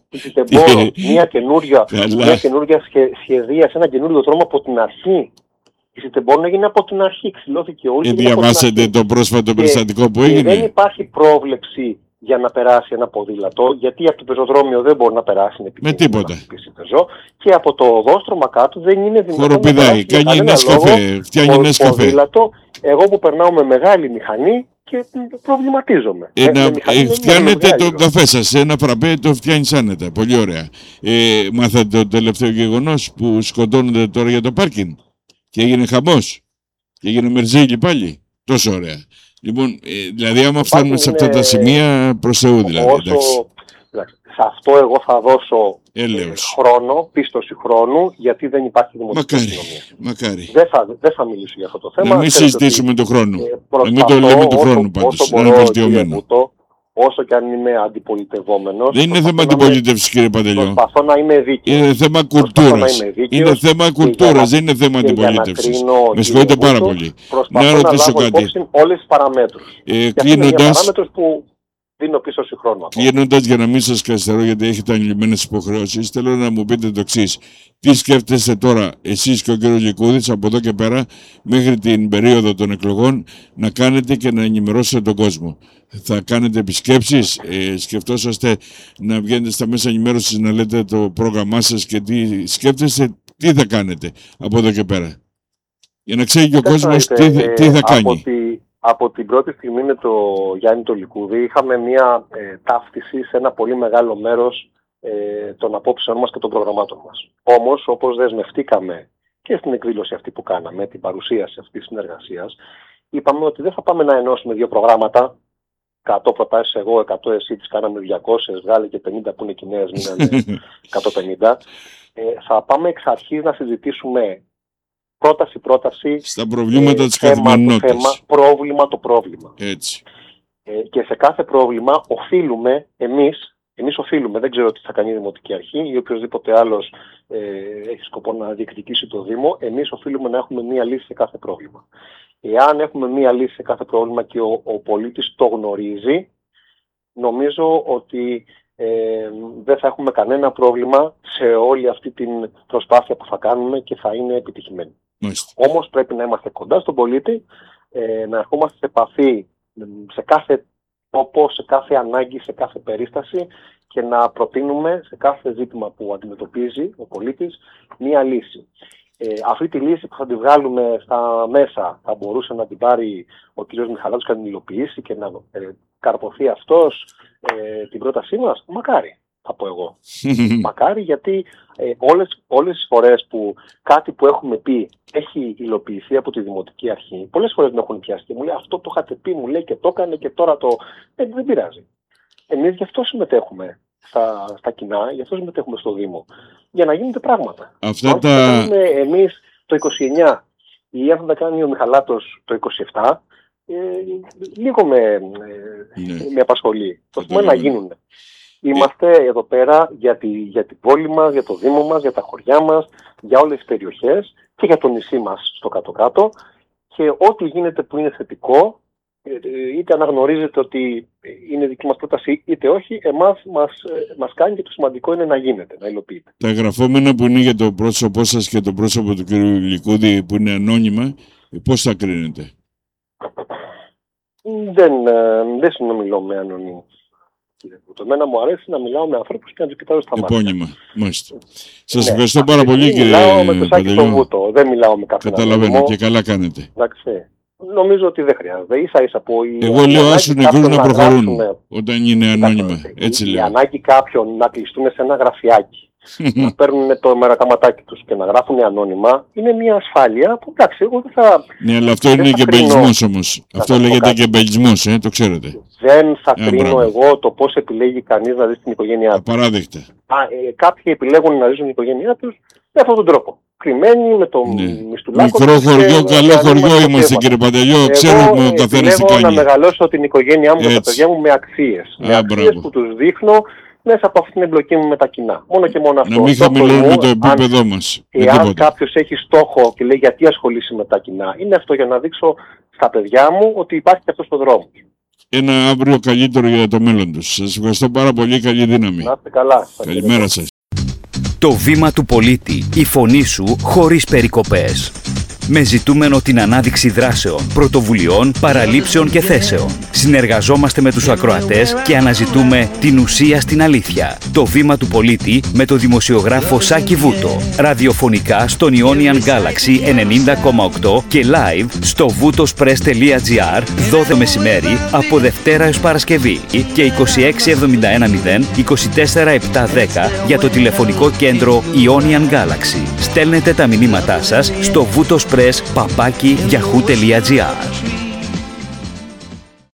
πεις μια καινούργια, μια καινούργια σχεδία σε ένα καινούργιο δρόμο από την αρχή. Η μπορεί να γίνει από την αρχή, ξυλώθηκε όλη. Και διαβάσετε το πρόσφατο περιστατικό που έγινε. Δεν υπάρχει πρόβλεψη για να περάσει ένα ποδήλατο, γιατί από το πεζοδρόμιο δεν μπορεί να περάσει με τίποτα. Πεζό, και από το οδόστρωμα κάτω δεν είναι δυνατόν. Χοροπηδάει, κάνει ένα σκαφέ, φτιάχνει ένα σκαφέ. Ποδήλατο, εγώ που περνάω με μεγάλη μηχανή και προβληματίζομαι. Ε, να, ε, φτιάνετε τον καφέ σας, ένα φραπέ το φτιάνεις άνετα, πολύ ωραία. Ε, μάθατε το τελευταίο γεγονός που σκοτώνονται τώρα για το πάρκινγκ και έγινε χαμός και έγινε μερζίλι πάλι, τόσο ωραία. Λοιπόν, ε, δηλαδή άμα φτάνουμε σε αυτά τα σημεία προς Θεού δηλαδή. Όσο, εντάξει. Σε αυτό εγώ θα δώσω Έλεος. χρόνο, πίστοση χρόνου, γιατί δεν υπάρχει δημοτική αστυνομία. Μακάρι. Δεν θα, δεν θα μιλήσω για αυτό το θέμα. Να μην συζητήσουμε τον χρόνο. Ε, να μην το λέμε του χρόνου πάντως. Να είναι βελτιωμένο. Όσο και αν είμαι αντιπολιτευόμενος. Δεν είναι θέμα αντιπολίτευσης, κύριε Παντελιό. Προσπαθώ να είμαι δίκαιος. Είναι θέμα κουλτούρας. Είναι θέμα κουλτούρας, δεν είναι θέμα αντιπολίτευσης. Με συγχωρείτε πάρα πολύ. Να ρωτήσω κάτι. Όλες τις παραμέτρους. Ε, κλείνοντας, που δίνω πίσω συγχρόνω. Κλείνοντας, για να μην σας καθυστερώ, γιατί έχετε ανηλυμένες υποχρεώσεις, θέλω να μου πείτε το εξής. Τι σκέφτεστε τώρα εσείς και ο κύριος Λικούδης από εδώ και πέρα μέχρι την περίοδο των εκλογών να κάνετε και να ενημερώσετε τον κόσμο? Θα κάνετε επισκέψεις, ε, σκεφτόσαστε να βγαίνετε στα μέσα ενημέρωσης να λέτε το πρόγραμμά σας και τι σκέφτεστε, τι θα κάνετε από εδώ και πέρα? Για να ξέρει και ο κόσμος τι, ε, τι θα κάνει. Από, τη, από την πρώτη στιγμή με το Γιάννη το Λικούδη είχαμε μια ε, ταύτιση σε ένα πολύ μεγάλο μέρος ε, των απόψεων μας και των προγραμμάτων μας. Όμως, όπως δεσμευτήκαμε και στην εκδήλωση αυτή που κάναμε, την παρουσίαση αυτής της συνεργασίας, είπαμε ότι δεν θα πάμε να ενώσουμε δύο προγράμματα, εκατό προτάσεις εγώ, εκατό εσύ, τις κάναμε διακόσιες, βγάλε και πενήντα που είναι κοινές, μείνανε εκατόν πενήντα. Ε, θα πάμε εξ αρχής να συζητήσουμε πρόταση-πρόταση, στα προβλήματα ε, της καθημερινότητας. Πρόβλημα το πρόβλημα. Έτσι. Ε, και σε κάθε πρόβλημα οφείλουμε εμείς, εμείς οφείλουμε, δεν ξέρω τι θα κάνει η Δημοτική Αρχή ή οποιοδήποτε άλλος ε, έχει σκοπό να διεκδικήσει το Δήμο, εμείς οφείλουμε να έχουμε μία λύση σε κάθε πρόβλημα. Εάν έχουμε μία λύση σε κάθε πρόβλημα και ο, ο πολίτης το γνωρίζει, νομίζω ότι ε, δεν θα έχουμε κανένα πρόβλημα σε όλη αυτή την προσπάθεια που θα κάνουμε και θα είναι επιτυχημένη. Μάλιστα. Όμως πρέπει να είμαστε κοντά στον πολίτη, ε, να ερχόμαστε σε επαφή σε κάθε τόπο, σε κάθε ανάγκη, σε κάθε περίσταση και να προτείνουμε σε κάθε ζήτημα που αντιμετωπίζει ο πολίτης μία λύση. Ε, αυτή τη λύση που θα τη βγάλουμε στα μέσα θα μπορούσε να την πάρει ο κ. Μιχαλάτος και να την υλοποιήσει και να ε, καρποθεί αυτός ε, την πρότασή μας. Μακάρι, θα πω εγώ. Μακάρι, γιατί ε, όλες, όλες τις φορές που κάτι που έχουμε πει έχει υλοποιηθεί από τη Δημοτική Αρχή, πολλές φορές με έχουν πιάσει και μου λέει αυτό το είχατε πει, μου λέει και το έκανε και τώρα το... Ε, δεν πειράζει. Εμείς γι' αυτό συμμετέχουμε στα, στα κοινά, γι' αυτό συμμετέχουμε στο Δήμο. Για να γίνονται πράγματα. Αυτά αν τα... θα κάνουμε εμείς το είκοσι εννιά ή αν θα τα κάνει ο Μιχαλάτος το είκοσι επτά, ε, λίγο με, ε, ναι. με απασχολεί. Το θέμα να γίνουν. Είμαστε ε... εδώ πέρα για, τη, για την πόλη μας, για το Δήμο μας, για τα χωριά μας, για όλες τις περιοχές και για το νησί μας στο κάτω-κάτω και ό,τι γίνεται που είναι θετικό, είτε αναγνωρίζετε ότι είναι δική μας πρόταση είτε όχι, εμάς μας, μας κάνει και το σημαντικό είναι να γίνεται, να υλοποιείται. Τα γραφόμενα που είναι για το πρόσωπό σας και το πρόσωπο του κ. Λικούδη που είναι ανώνυμα, πώς θα κρίνετε? Δεν, δεν συνομιλώ με ανωνύμους. Εμένα μου αρέσει να μιλάω με ανθρώπους και να τους κοιτάζω στα μάτια. Επώνυμα, μάλιστα. Σας ναι, ευχαριστώ πάρα πολύ κύριε Μιλάω με το Σάκη στο Βούτο, δεν μιλάω με κάποιον ανώνυμο. Καταλαβαίνω και καλά κάνετε. Εντάξει. Νομίζω ότι δεν χρειάζεται. Ίσα ίσα που η Εγώ λέω άσου νεκρούς να προχωρούν γράψουν, όταν είναι ανώνυμα. Έτσι η, λέω. Η ανάγκη κάποιων να κλειστούν σε ένα γραφιάκι, να παίρνουν το μερακαματάκι τους και να γράφουν ανώνυμα, είναι μια ασφάλεια που εντάξει, εγώ δεν θα... Ναι, αλλά αυτό είναι και μπελισμός όμως. Αυτό λέγεται και μπελισμός, ε, το ξέρετε. Δεν θα ε, κρίνω μπράβο. εγώ το πώς επιλέγει κανείς να ζει στην οικογένειά του. Απαράδεκτα. Α, ε, κάποιοι επιλέγουν να ζήσουν στην οικογένειά τους με αυτόν τον τρόπο. Κρυμμένοι με το ναι. μιστουλάκο. Μικρό χωριό, καλό χωριό είμαστε κύριε Παντελιό. Ξέρουμε ο καθένας τι κάνει. Εγώ να μεγαλώσω την οικογένειά μου και τα παιδιά μου με αξίες. Α, με αξίες που τους δείχνω μέσα από αυτή την εμπλοκή μου με τα κοινά. Μόνο και μόνο αυτό. Να μην χαμηλώνουμε το επίπεδό μας. Εάν κάποιος έχει στόχο και λέει γιατί ασχολείσαι με τα κοινά, είναι αυτό για να δείξω στα παιδιά μου ότι υπάρχει και αυτός ο δρόμος. Ένα αύριο καλύτερο για το μέλλον τους. Σας ευχαριστώ πάρα πολύ. Καλή δύναμη. Να είστε καλά. Καλημέρα σας. Το βήμα του πολίτη, η φωνή σου χωρίς περικοπές. Με ζητούμενο την ανάδειξη δράσεων, πρωτοβουλειών, παραλήψεων και θέσεων. Συνεργαζόμαστε με τους ακροατές και αναζητούμε την ουσία στην αλήθεια. Το βήμα του πολίτη με το δημοσιογράφο Σάκη Βούτο. Ραδιοφωνικά στον Ionian Galaxy ενενήντα κόμμα οκτώ και live στο βουτοσπρες τελεία τζι άρ δώδεκα μεσημέρι από Δευτέρα έως Παρασκευή και είκοσι έξι εβδομήντα ένα μηδέν είκοσι τέσσερα επτακόσια δέκα για το τηλεφωνικό κέντρο Ionian Galaxy. Στέλνετε τα μηνύματά σας στο βουτοσπρες παπάκι γιαχού τελεία τζι άρ.